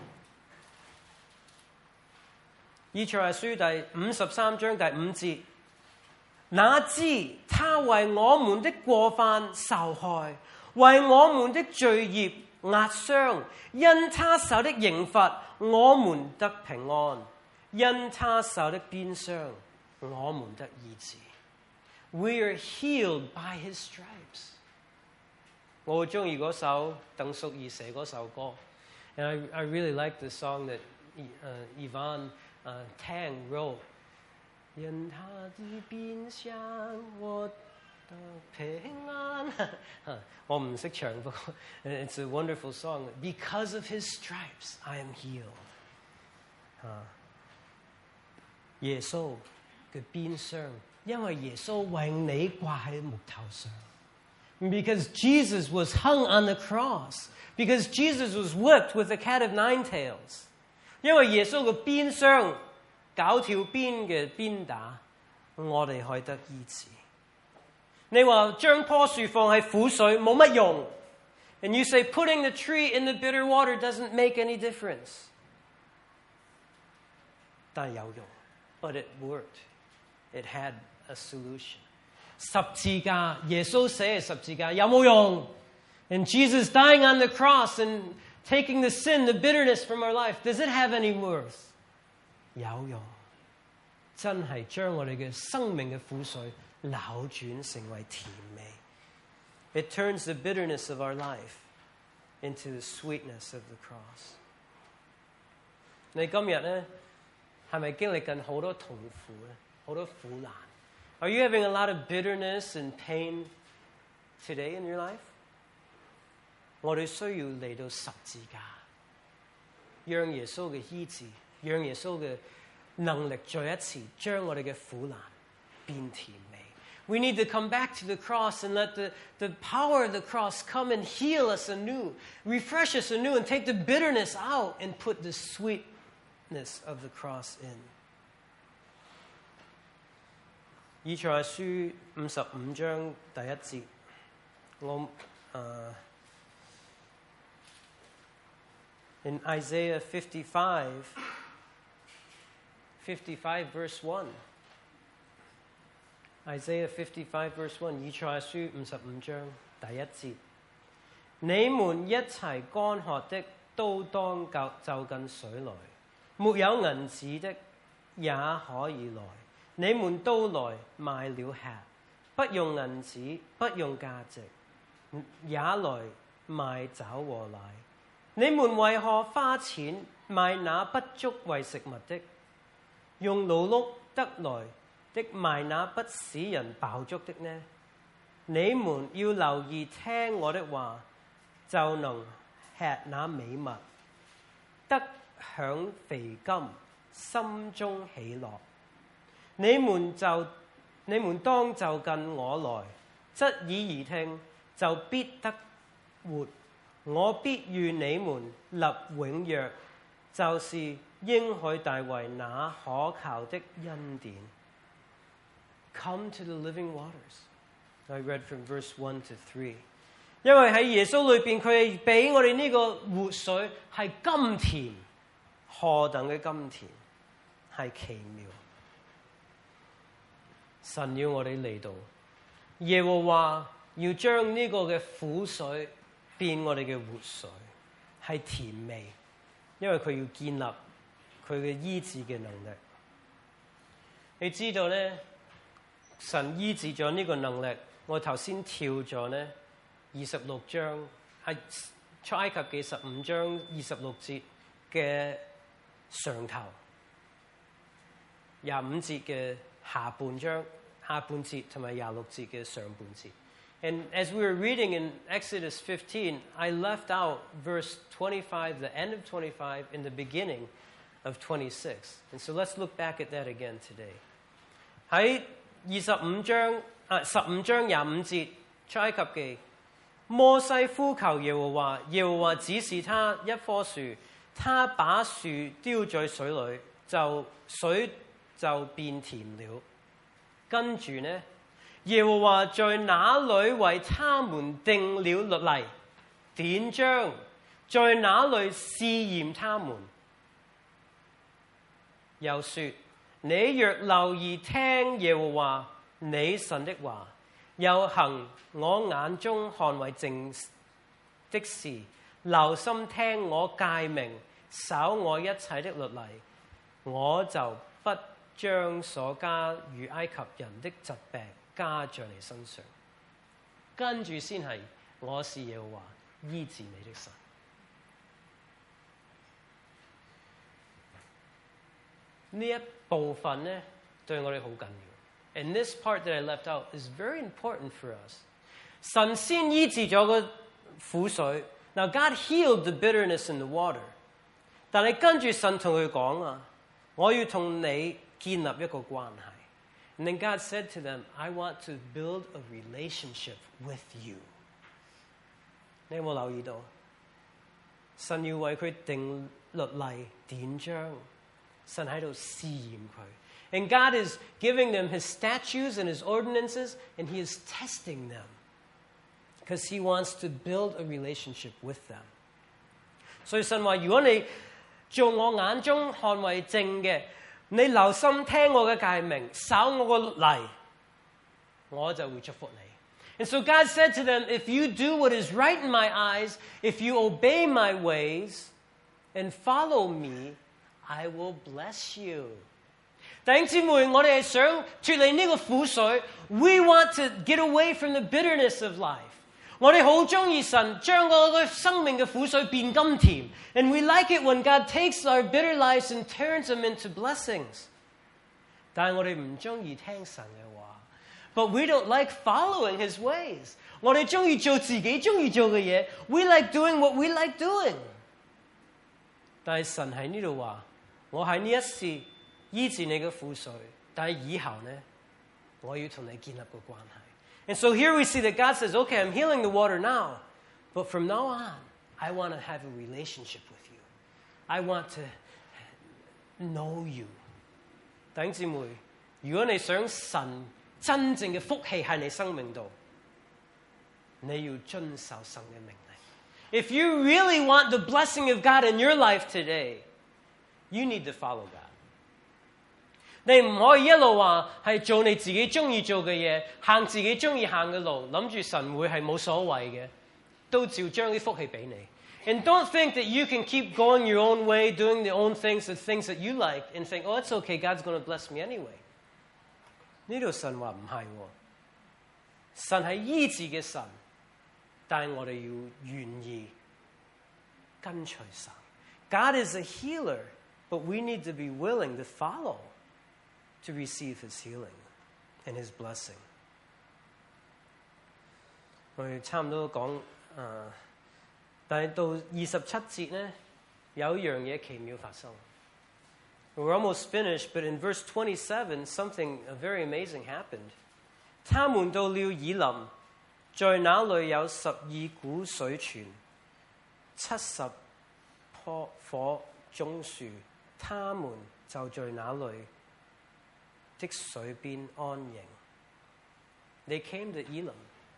以賽亞書第五十三章第五節，那知他為我們的過犯受害，為我們的罪孽壓傷，因他受的刑罰，我們得平安；因他受的鞭傷，我們得醫治。We are healed by his stripes. 我好中意嗰首鄧淑儀寫嗰首歌 ，and I I really like the song that uh, Yvonne uh, Tang wrote. 因他的鞭傷，我得平安。我唔識唱，不過 it's a wonderful song. Because of his stripes, I am healed. 耶穌嘅鞭傷，因為耶穌為你掛喺木頭上。Because Jesus was hung on the cross. Because Jesus was whipped with a cat of nine tails. 因為耶穌嘅鞭傷，九條鞭嘅鞭打，我哋可以得醫治。你話將棵樹放喺苦水冇乜用。And you say putting the tree in the bitter water doesn't make any difference. 但有用。But it worked. It had a solution. 十字架，耶穌死嘅十字架有冇用？ And Jesus dying on the cross and taking the sin, the bitterness from our life, does it have any worth? 有用，真係將我哋嘅生命嘅苦水扭轉成為甜美。It turns the bitterness of our life into the sweetness of the cross. 你今日咧係咪經歷緊好多痛苦咧？好多苦難？ Are you having a lot of bitterness and pain today in your life? 我哋需要嚟到十字架，讓耶穌嘅醫治，讓耶穌嘅能力再一次將我哋嘅苦難變甜美。We need to come back to the cross and let the, the power of the cross come and heal us anew, refresh us anew, and take the bitterness out and put the sweetness of the cross in. 以賽亞書五十五章第一節，我誒、uh, in Isaiah fifty-five, fifty-five verse one. Isaiah fifty-five verse one， 以賽亞書五十五章第一節：你們一齊乾渴的，都當就近水來；沒有銀子的，也可以來。你們都來買了吃，不用銀子，不用價值，也來賣酒和奶。你們為何花錢買那不足為食物的，用勞碌得來的賣那不使人飽足的呢？你們要留意聽我的話，就能吃那美物，得享肥甘，心中喜樂。你們就你們當就近我來，側耳而聽，就必得活。我必與你們立永約，就是應許大衛那可靠的恩典。Come to the living waters. I read from verse one to three. 因為喺耶穌裏邊，佢係俾我哋呢個活水係甘甜，何等嘅甘甜，係奇妙。神要我哋嚟到，耶和華要將呢個嘅苦水變我哋嘅活水，係甜味，因為佢要建立佢嘅醫治嘅能力。你知道咧，神醫治咗呢個能力。我頭先跳咗咧二十六章，係出埃及記十五章二十六節嘅上頭，廿五節嘅下半章下半節同埋廿六節嘅上半節。And as we were reading in Exodus fifteen, I left out verse twenty-five, the end of twenty-five, and the beginning of twenty-six. And so let's look back at that again today. 喺二十五章啊十五章廿五節出埃及記，摩西呼求耶和華，耶和華指示他一棵樹，他把樹丟在水裏，就水就變甜了。跟住呢，耶和華在那裏為他們定了律例典章，在那裏試驗他們，又說：你若留意聽耶和華你神的話，又行我眼中看為正的事，留心聽我誡命，守我一切的律例，我就不將所加與埃及人的疾病加在你身上。跟住先係我是耶和華醫治你的神。呢一部分呢，對我哋好緊要。And this part that I left out is very important for us. 神先醫治咗個苦水。Now God healed the bitterness in the water. 但係跟住神同佢講啊，我要同你建立一個關係。And then God said to them, I want to build a relationship with you. 你有冇留意到？神要為佢定律例典章。神喺度試驗佢。And God is giving them his statutes and his ordinances, and he is testing them. Because he wants to build a relationship with them. 所以神話，如果你做我眼中看為正嘅，你留心聽我嘅誡命，守我個律例，我就會祝福你。And so God said to them, if you do what is right in my eyes, if you obey my ways and follow me, I will bless you. 弟兄姊妹，我哋係想脫離呢個苦水。We want to get away from the bitterness of life. 我哋好中意神將我個生命嘅苦水變甘甜。And we like it when God takes our bitter lives and turns them into blessings. 但係我哋唔中意聽神嘅話。But we don't like following his ways. 我哋中意做自己中意做嘅嘢。We like doing what we like doing. 但係神喺呢度話，我喺呢一世醫治你嘅苦水，但係以後呢，我要同你建立個關係。And so here we see that God says, okay, I'm healing the water now, but from now on, I want to have a relationship with you. I want to know you. 弟兄姊妹，如果你想神真正嘅福氣喺你生命度，你要遵守神嘅命令。If you really want the blessing of God in your life today, you need to follow God. 你唔可以一路話係做你自己中意做嘅嘢，行自己中意行嘅路，諗住神會係冇所謂嘅，都照將啲福氣俾你。And don't think that you can keep going your own way, doing the own things, the things that you like, and think, oh, it's okay, God's going to bless me anyway. 呢度神話唔係喎，神係醫治嘅神，但係我哋要願意跟隨神。God is a healer, but we need to be willing to follow to receive His healing and His blessing. 我哋差唔多講誒。Uh, 但係到二十七節呢，有一樣嘢奇妙發生。We're almost finished, but in verse twenty-seven, something very amazing happened. 他們到了以林，在那裏有十二股水泉，七十棵棵棕樹，他們就在那裏的水邊安營。They came to Elim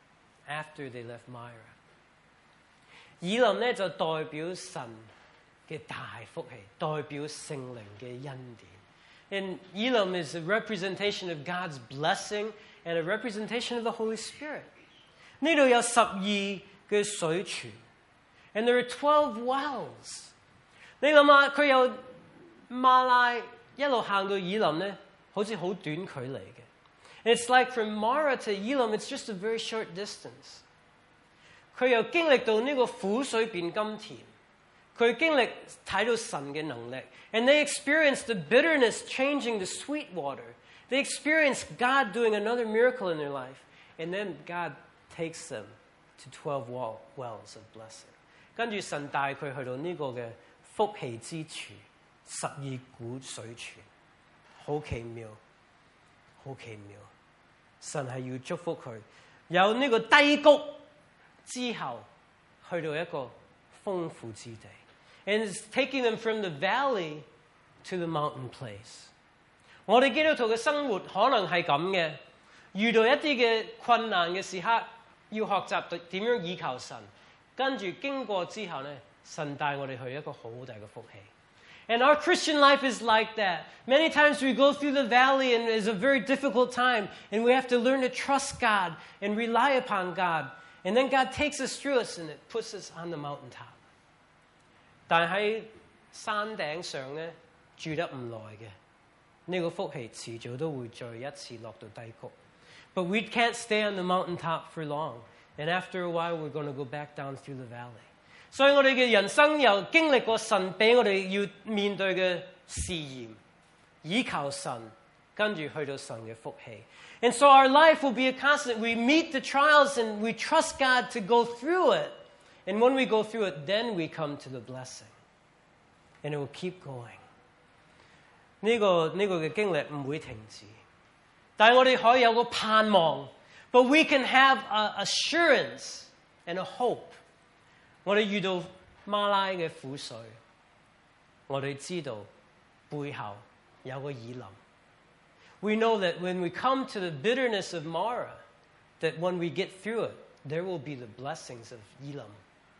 after they left Myra.以林咧就代表神嘅大福氣，代表聖靈嘅恩典。And Elim is a representation of God's blessing and a representation of the Holy Spirit. 呢度有十二嘅水泉 ，and there are twelve wells. 你諗下，佢由馬拉一路行到以林咧，好似好短距離嘅。It's like from Mara to Elim, it's just a very short distance. 佢又經歷到呢個苦水變甘甜，佢經歷睇到神嘅能力 ，and they experienced the bitterness changing to sweet water. They experienced God doing another miracle in their life, and then God takes them to twelve wells of blessing. 跟住神帶佢去到呢個嘅福氣之處，十二股水泉，好奇妙，好奇妙。神係要祝福佢，有呢個低谷。之後去到一個豐富之地 ，and it's taking them from the valley to the mountain place。我哋基督徒嘅生活可能係咁嘅，遇到一啲嘅困難嘅時刻，要學習點樣倚靠神，跟住經過之後咧，神帶我哋去一個好大嘅福氣。And our Christian life is like that. Many times we go through the valley and it's a very difficult time, and we have to learn to trust God and rely upon God.And then God takes us through us and it puts us on the mountaintop. 但喺山頂上咧住得唔耐嘅，呢個福氣遲早都會再一次落到低谷。But we can't stay on the mountaintop for long. And after a while, we're going to go back down through the valley. 所以我哋嘅人生又經歷過神俾我哋要面對嘅試驗，倚靠神，跟住去到神嘅福氣。And so our life will be a constant. We meet the trials and we trust God to go through it. And when we go through it, then we come to the blessing. And it will keep going. 呢個呢個嘅經歷唔會停止，但係我哋可以有個盼望。But we can have a assurance and a hope. 我哋遇到馬拉嘅苦水，我哋知道背後有個以林。We know that when we come to the bitterness of Mara, that when we get through it, there will be the blessings of Elim.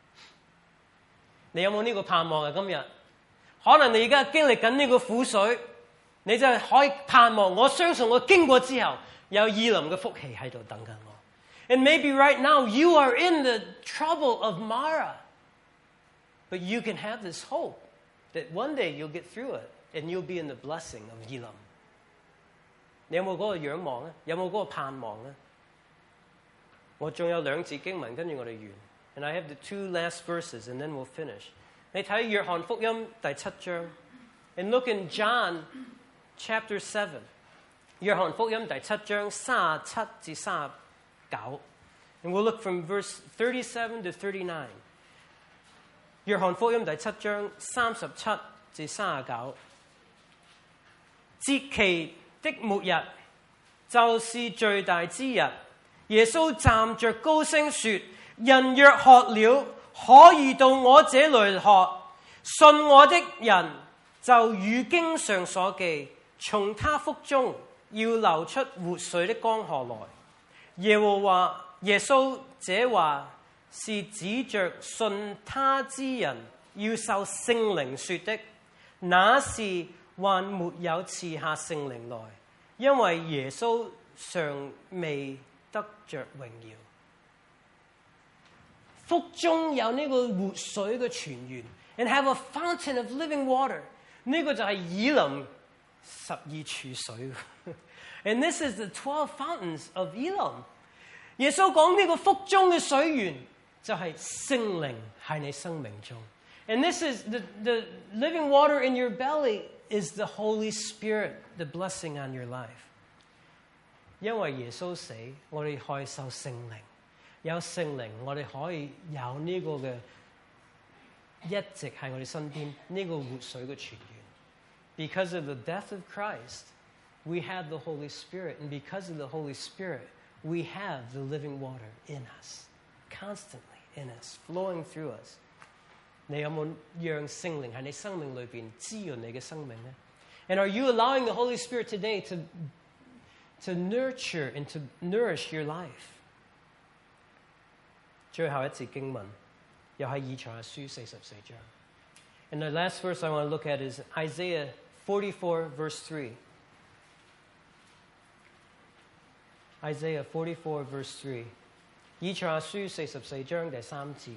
你有冇呢個盼望啊？今日可能你而家經歷緊呢個苦水，你就係可以盼望。我相信我經過之後，有以林嘅福氣喺度等緊我。And maybe right now you are in the trouble of Mara, but you can have this hope that one day you'll get through it and you'll be in the blessing of Elim. 你有冇嗰個仰望咧？有冇嗰個盼望咧？我仲有兩節經文，跟住我哋完。And I have the two last verses, and then we'll finish. 你睇約翰福音第七章 ，and look in John chapter seven. 約翰福音第七章三十七至三十九。And we'll look from verse thirty-seven to thirty-nine. 約翰福音第七章三十七至三十九。節期的末日就是最大之日，耶穌站着高聲說：人若渴了，可以到我這裏喝。信我的人就如經上所記，從他腹中要流出活水的江河來。耶和華耶穌這話是指着信他之人要受聖靈說的，那是還沒有賜下聖靈來，因為耶穌尚未得着榮耀。腹中有呢個活水嘅泉源 ，and have a fountain of living water。呢個就係以琳十二處水。And this is the twelve fountains of Elim。耶穌講呢個腹中嘅水源就係聖靈喺你生命中。And this is the the living water in your belly is the Holy Spirit, the blessing on your life。因為耶穌死，我哋可以受聖靈。有聖靈，我哋可以有呢個嘅一直喺我哋身邊呢個活水嘅泉源。Because of the death of Christ, we have the Holy Spirit, and because of the Holy Spirit, we have the living water in us, constantly in us, flowing through us。你有冇讓聖靈喺你生命裏邊滋潤你嘅生命呢？ And are you allowing the Holy Spirit today to to nurture and to nourish your life？最後一節經文，又係以賽亞書四十四章。And the last verse I want to look at is Isaiah forty-four, verse three. Isaiah forty-four, verse three. 以賽亞書四十四章第三節。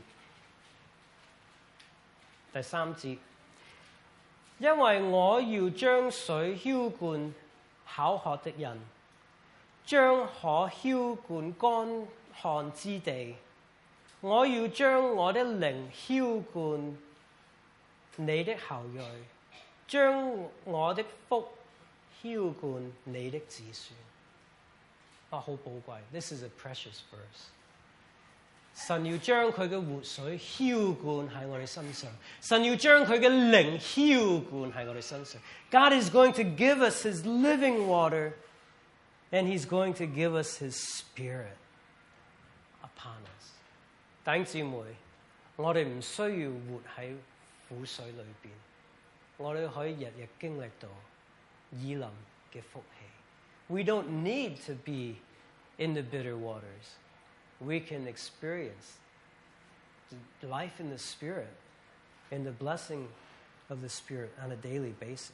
第三節，因為我要將水澆灌口渴的人，將可澆灌乾旱之地。我要將我的靈澆灌你的後裔，將我的福澆灌你的子孫。啊，好寶貴 ！This is a precious verse。神要將佢嘅活水澆灌喺我哋身上，神要將佢嘅靈澆灌喺我哋身上。God is going to give us His living water, and He's going to give us His Spirit upon us。弟兄姊妹，我哋唔需要活喺苦水裏邊，我哋可以日日經歷到以琳嘅福氣。We don't need to be in the bitter waters. We can experience life in the Spirit and the blessing of the Spirit on a daily basis.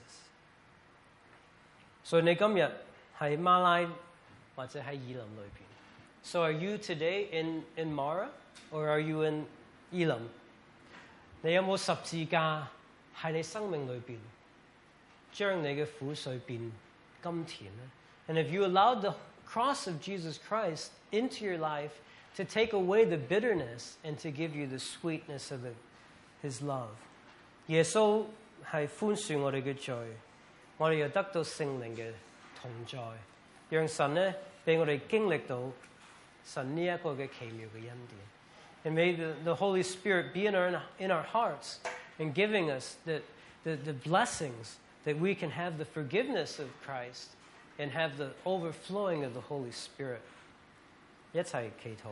所以你今日喺馬拉或者喺以琳裏邊。So are you today in in Mara or are you in Elim？ 你有冇十字架喺你生命裏邊，將你嘅苦水變甘甜呢？ And if you allowed the cross of Jesus Christ into your life to take away the bitterness and to give you the sweetness of the, His love， 耶穌係寬恕我哋嘅罪，我哋又得到聖靈嘅同在，讓神呢俾我哋經歷到神呢一個嘅奇妙嘅恩典。And may the, the Holy Spirit be in our, in our hearts and giving us the, the, the blessings that we can have the forgiveness of Christ and have the overflowing of the Holy Spirit。 一齊祈禱。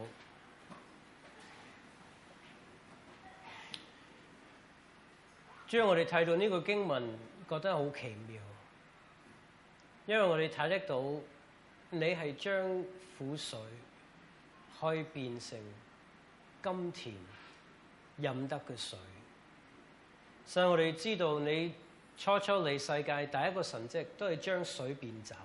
主要我哋睇到呢個經文，覺得好奇妙，因為我哋睇得到你係將苦水可以變成甘甜飲得嘅水。所以我哋知道你初初嚟世界第一個神蹟都係將水變酒。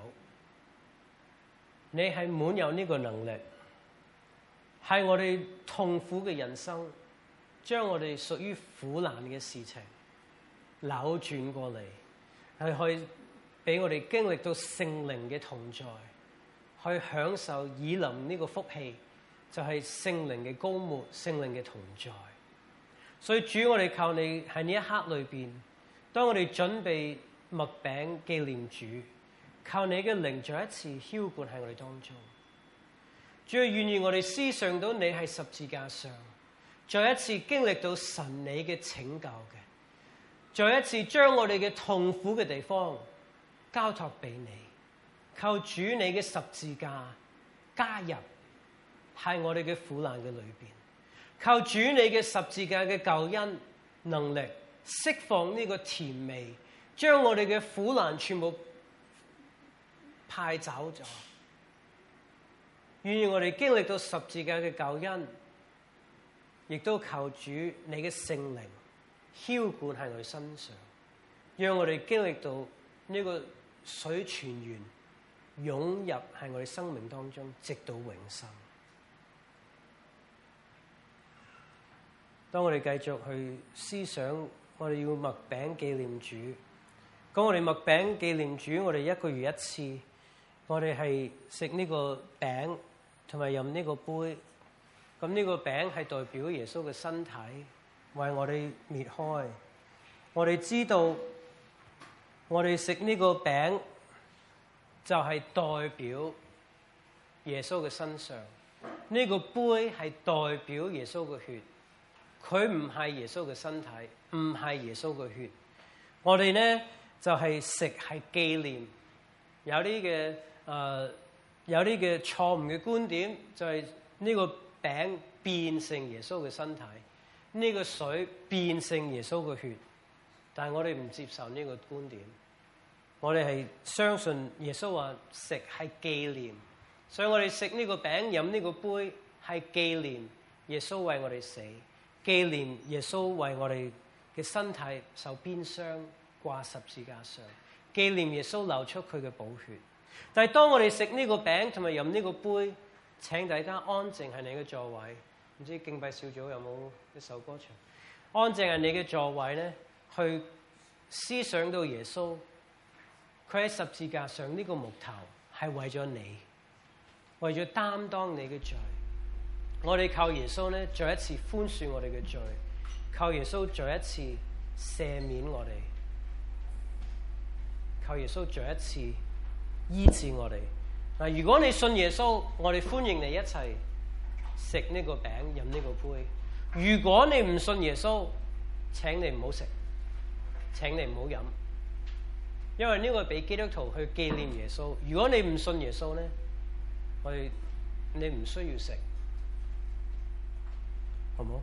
你係滿有呢個能力，係我哋痛苦嘅人生，將我哋屬於苦難嘅事情扭轉過嚟，係去俾我哋經歷到聖靈嘅同在，去享受以琳呢個福氣，就係聖靈嘅膏抹、聖靈嘅同在。所以主，我哋靠你喺呢一刻裏邊，當我哋準備麥餅紀念主，靠你嘅靈再一次澆灌喺我哋當中。主要願意我哋思想到你喺十字架上，再一次經歷到神你嘅拯救嘅，再一次將我哋嘅痛苦嘅地方交託俾你，靠主你嘅十字架加入喺我哋嘅苦難嘅裏邊，靠主你嘅十字架嘅救恩能力釋放呢個甜味，將我哋嘅苦難全部派走咗。願意我哋經歷到十字架嘅救恩，亦都靠主你嘅聖靈澆灌喺我哋身上，讓我哋經歷到呢個水泉源湧入喺我哋生命當中，直到永生。當我哋繼續去思想，我哋要麥餅紀念主。咁我哋麥餅紀念主，我哋一個月一次，我哋係食呢個餅同埋飲呢個杯。咁呢個餅係代表耶穌嘅身體，為我哋滅開。我哋知道，我哋食呢個餅就係代表耶穌嘅身上，呢個杯係代表耶穌嘅血。佢唔係耶穌嘅身體，唔係耶穌嘅血。我哋呢就係食係紀念。有啲嘅誒，有啲嘅錯誤嘅觀點就係呢個餅變成耶穌嘅身體，呢個水變成耶穌嘅血。但係我哋唔接受呢個觀點，我哋係相信耶穌話食係紀念，所以我哋食呢個餅飲呢個杯係紀念耶穌為我哋死。紀念耶穌為我哋嘅身體受鞭傷掛十字架上，紀念耶穌流出佢嘅寶血。但係當我哋食呢個餅同埋飲呢個杯，請大家安靜喺你嘅座位。唔知敬拜小組有冇一首歌唱？安靜喺你嘅座位咧，去思想到耶穌，佢喺十字架上呢個木頭係為咗你，為咗擔當你嘅罪。我哋靠耶穌咧，再一次寬恕我哋嘅罪，靠耶穌再一次赦免我哋，靠耶穌再一次醫治我哋。嗱，如果你信耶穌，我哋歡迎你一齊食呢個餅飲呢個杯。如果你唔信耶穌，請你唔好食，請你唔好飲，因為呢個係俾基督徒去紀念耶穌。如果你唔信耶穌咧，我哋你唔需要食。好冇？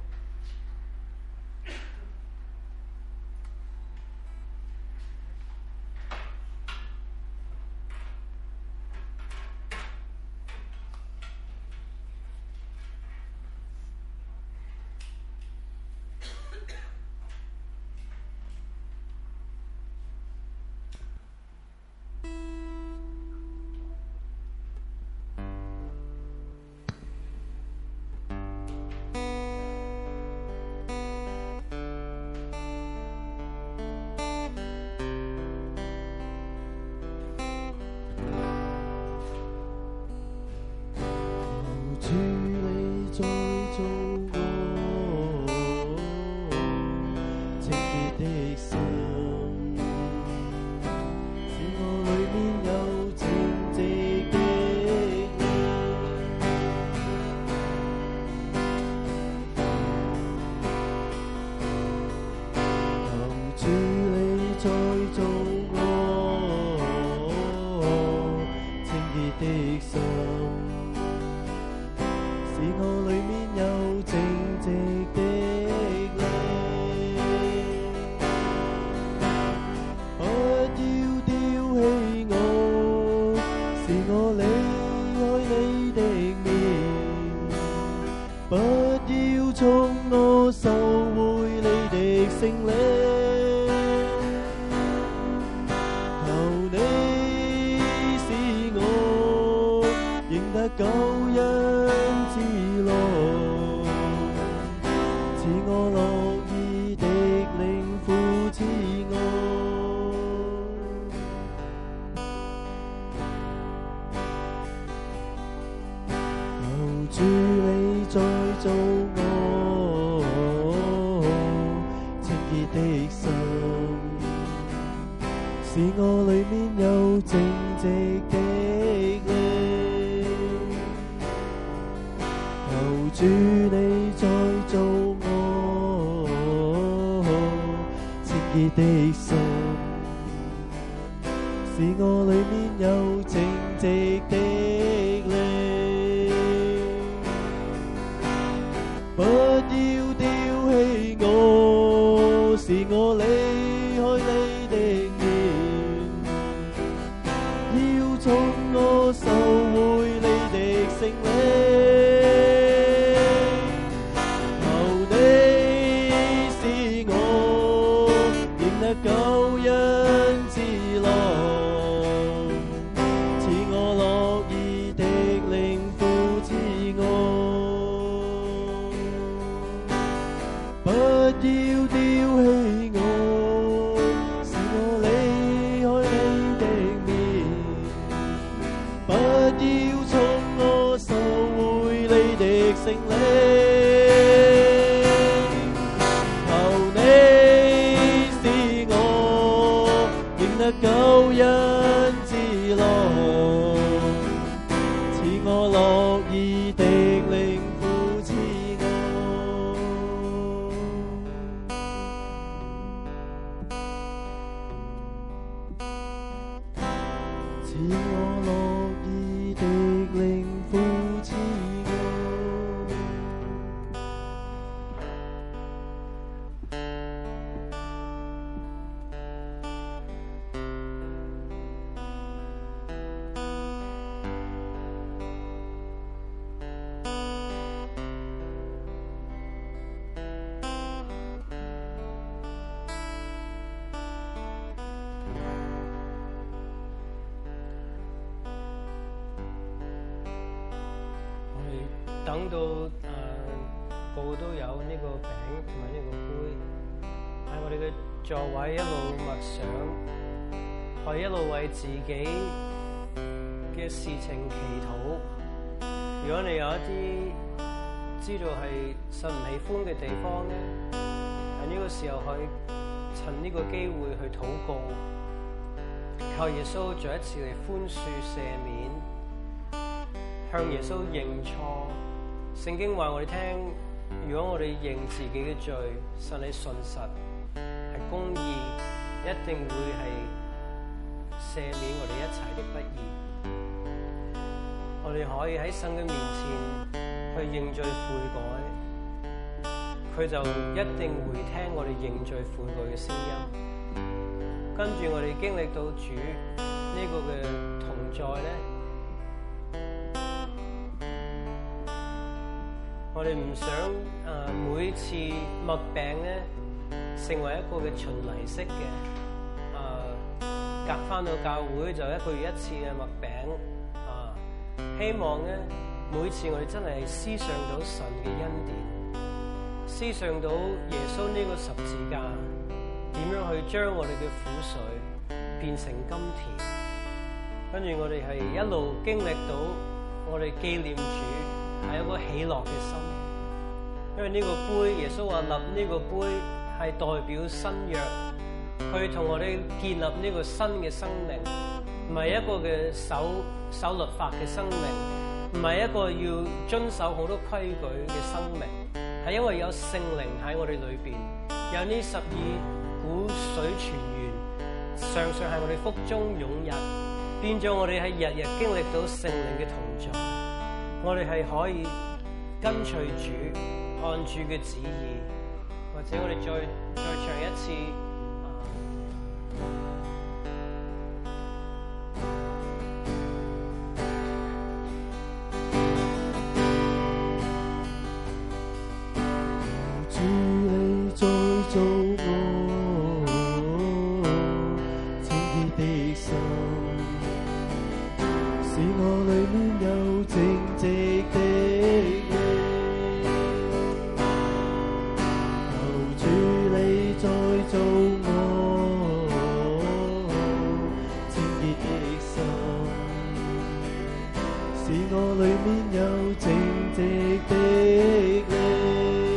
救恩之樂。 我樂意的靈扶持
等到誒、呃、個個都有呢個餅同埋呢個杯，喺我哋嘅座位一路默想，可以一路為自己嘅事情祈禱。如果你有一啲知道係神唔喜歡嘅地方咧，喺呢個時候可以趁呢個機會去禱告，靠耶穌再一次嚟寬恕赦免，向耶穌認錯。聖經話我哋聽，如果我哋認自己嘅罪，神係信實，係公義，一定會係赦免我哋一切的不義。我哋可以喺神嘅面前去認罪悔改，佢就一定會聽我哋認罪悔改嘅聲音。跟住我哋經歷到主呢個嘅同在咧，我哋唔想誒、呃、每次麥餅咧成為一個嘅循例式嘅誒，隔返到教會就一個月一次嘅麥餅啊、呃。希望咧每次我哋真係思想到神嘅恩典，思想到耶穌呢個十字架點樣去將我哋嘅苦水變成甘甜，跟住我哋係一路經歷到我哋紀念主係一個喜樂嘅心，因為呢個杯，耶穌話立呢個杯係代表新約，佢同我哋建立呢個新嘅生命，唔係一個嘅守守律法嘅生命，唔係一個要遵守好多規矩嘅生命，係因為有聖靈喺我哋裏邊，有呢十二股水泉源，常常係我哋腹中湧入，變咗我哋係日日經歷到聖靈嘅同在。我哋係可以跟隨主，按主嘅旨意，或者我哋再再唱一次。
主你再造我清潔的心，使我裏面有正直的你。求主你再造我清潔的心，使我裏面有正直的你。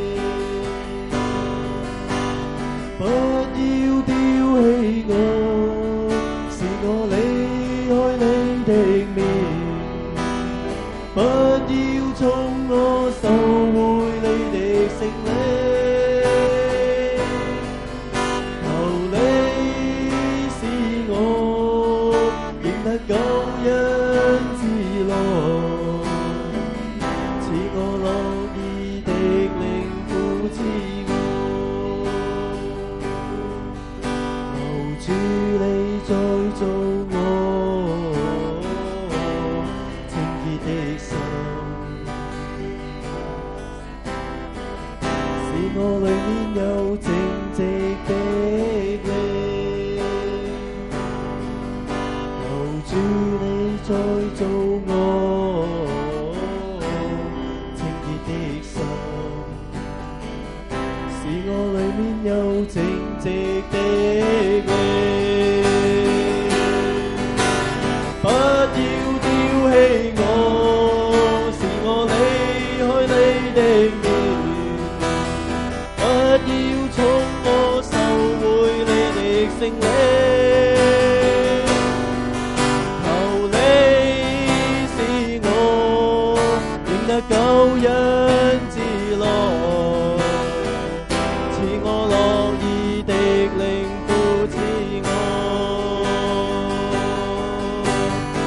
不要丟棄我，使我離開你的面，不要從我收回你的聖靈，求你使我認得救恩之樂，賜我樂意的靈扶持我。求主你再造我清潔的心，使我裏面有正直的你。求主你再造我清潔的心，使我裏面有正直的你。不要丟棄我，使我離開你的面，不要從我收回你的聖靈，求你使我認得救恩之樂，賜我樂意的靈扶持我。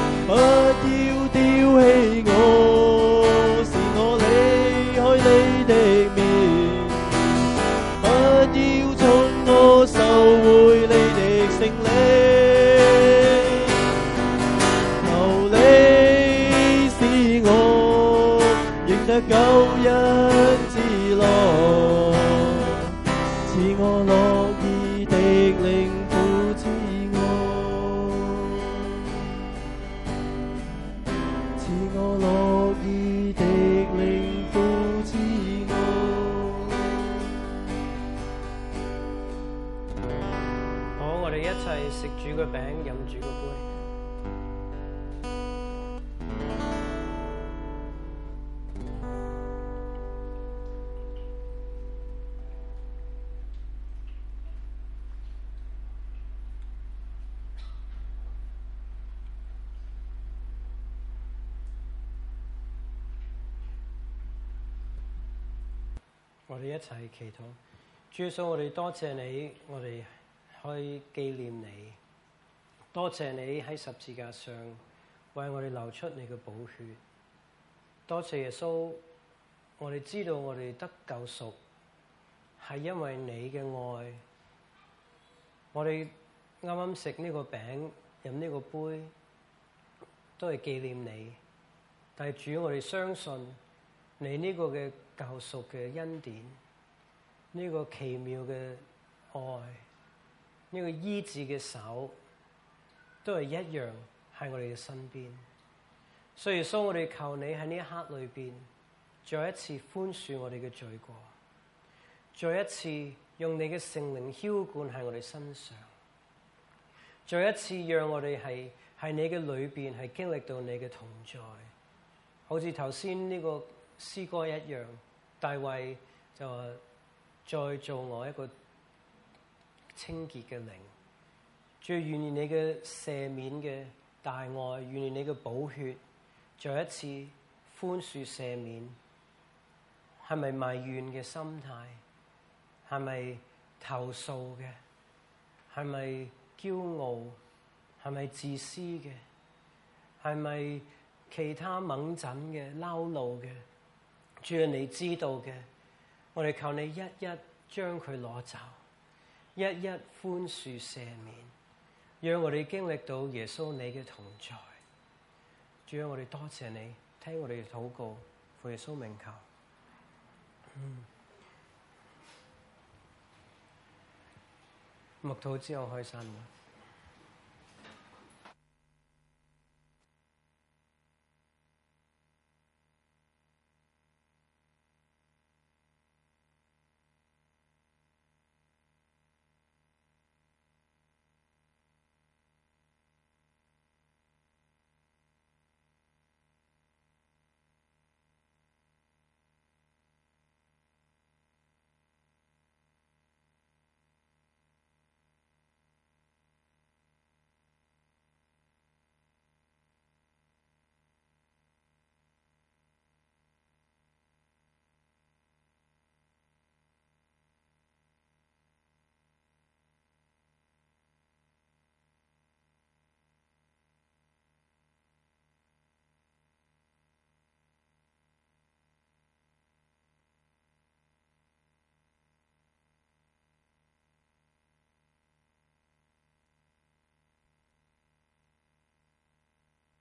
會你的勝利。求你使我認得救恩之樂，賜我樂意的靈扶持我，賜我樂意的靈扶持我。
好，我哋一齊食主個餅，飲主個杯。我哋一齊祈禱，主耶穌，我哋多謝你，我哋可以紀念你，多謝你喺十字架上為我哋流出你嘅寶血，多謝耶穌，我哋知道我哋得救贖係因為你嘅愛，我哋啱啱食呢個餅飲呢個杯都係紀念你，但係主，我哋相信你呢個嘅救贖嘅恩典，呢個奇妙嘅愛，呢個醫治嘅手，都係一樣喺我哋嘅身邊。所以，所以我哋求你喺呢一刻裏邊，再一次寬恕我哋嘅罪過，再一次用你嘅聖靈澆灌喺我哋身上，再一次讓我哋係喺你嘅裏邊係經歷到你嘅同在，好似頭先呢個詩歌一樣，大衛就話再做我一個清潔嘅靈，最願意你嘅赦免嘅大愛，願意你嘅寶血再一次寬恕赦免。係咪埋怨嘅心態？係咪投訴嘅？係咪驕傲？係咪自私嘅？係咪其他猛疹嘅、嬲怒嘅？主啊，你知道嘅，我哋求你一一將佢攞走，一一寬恕赦免，讓我哋經歷到耶穌你嘅同在。主啊，我哋多謝你，聽我哋嘅禱告，奉耶穌名求。嗯。默禱之後開山門。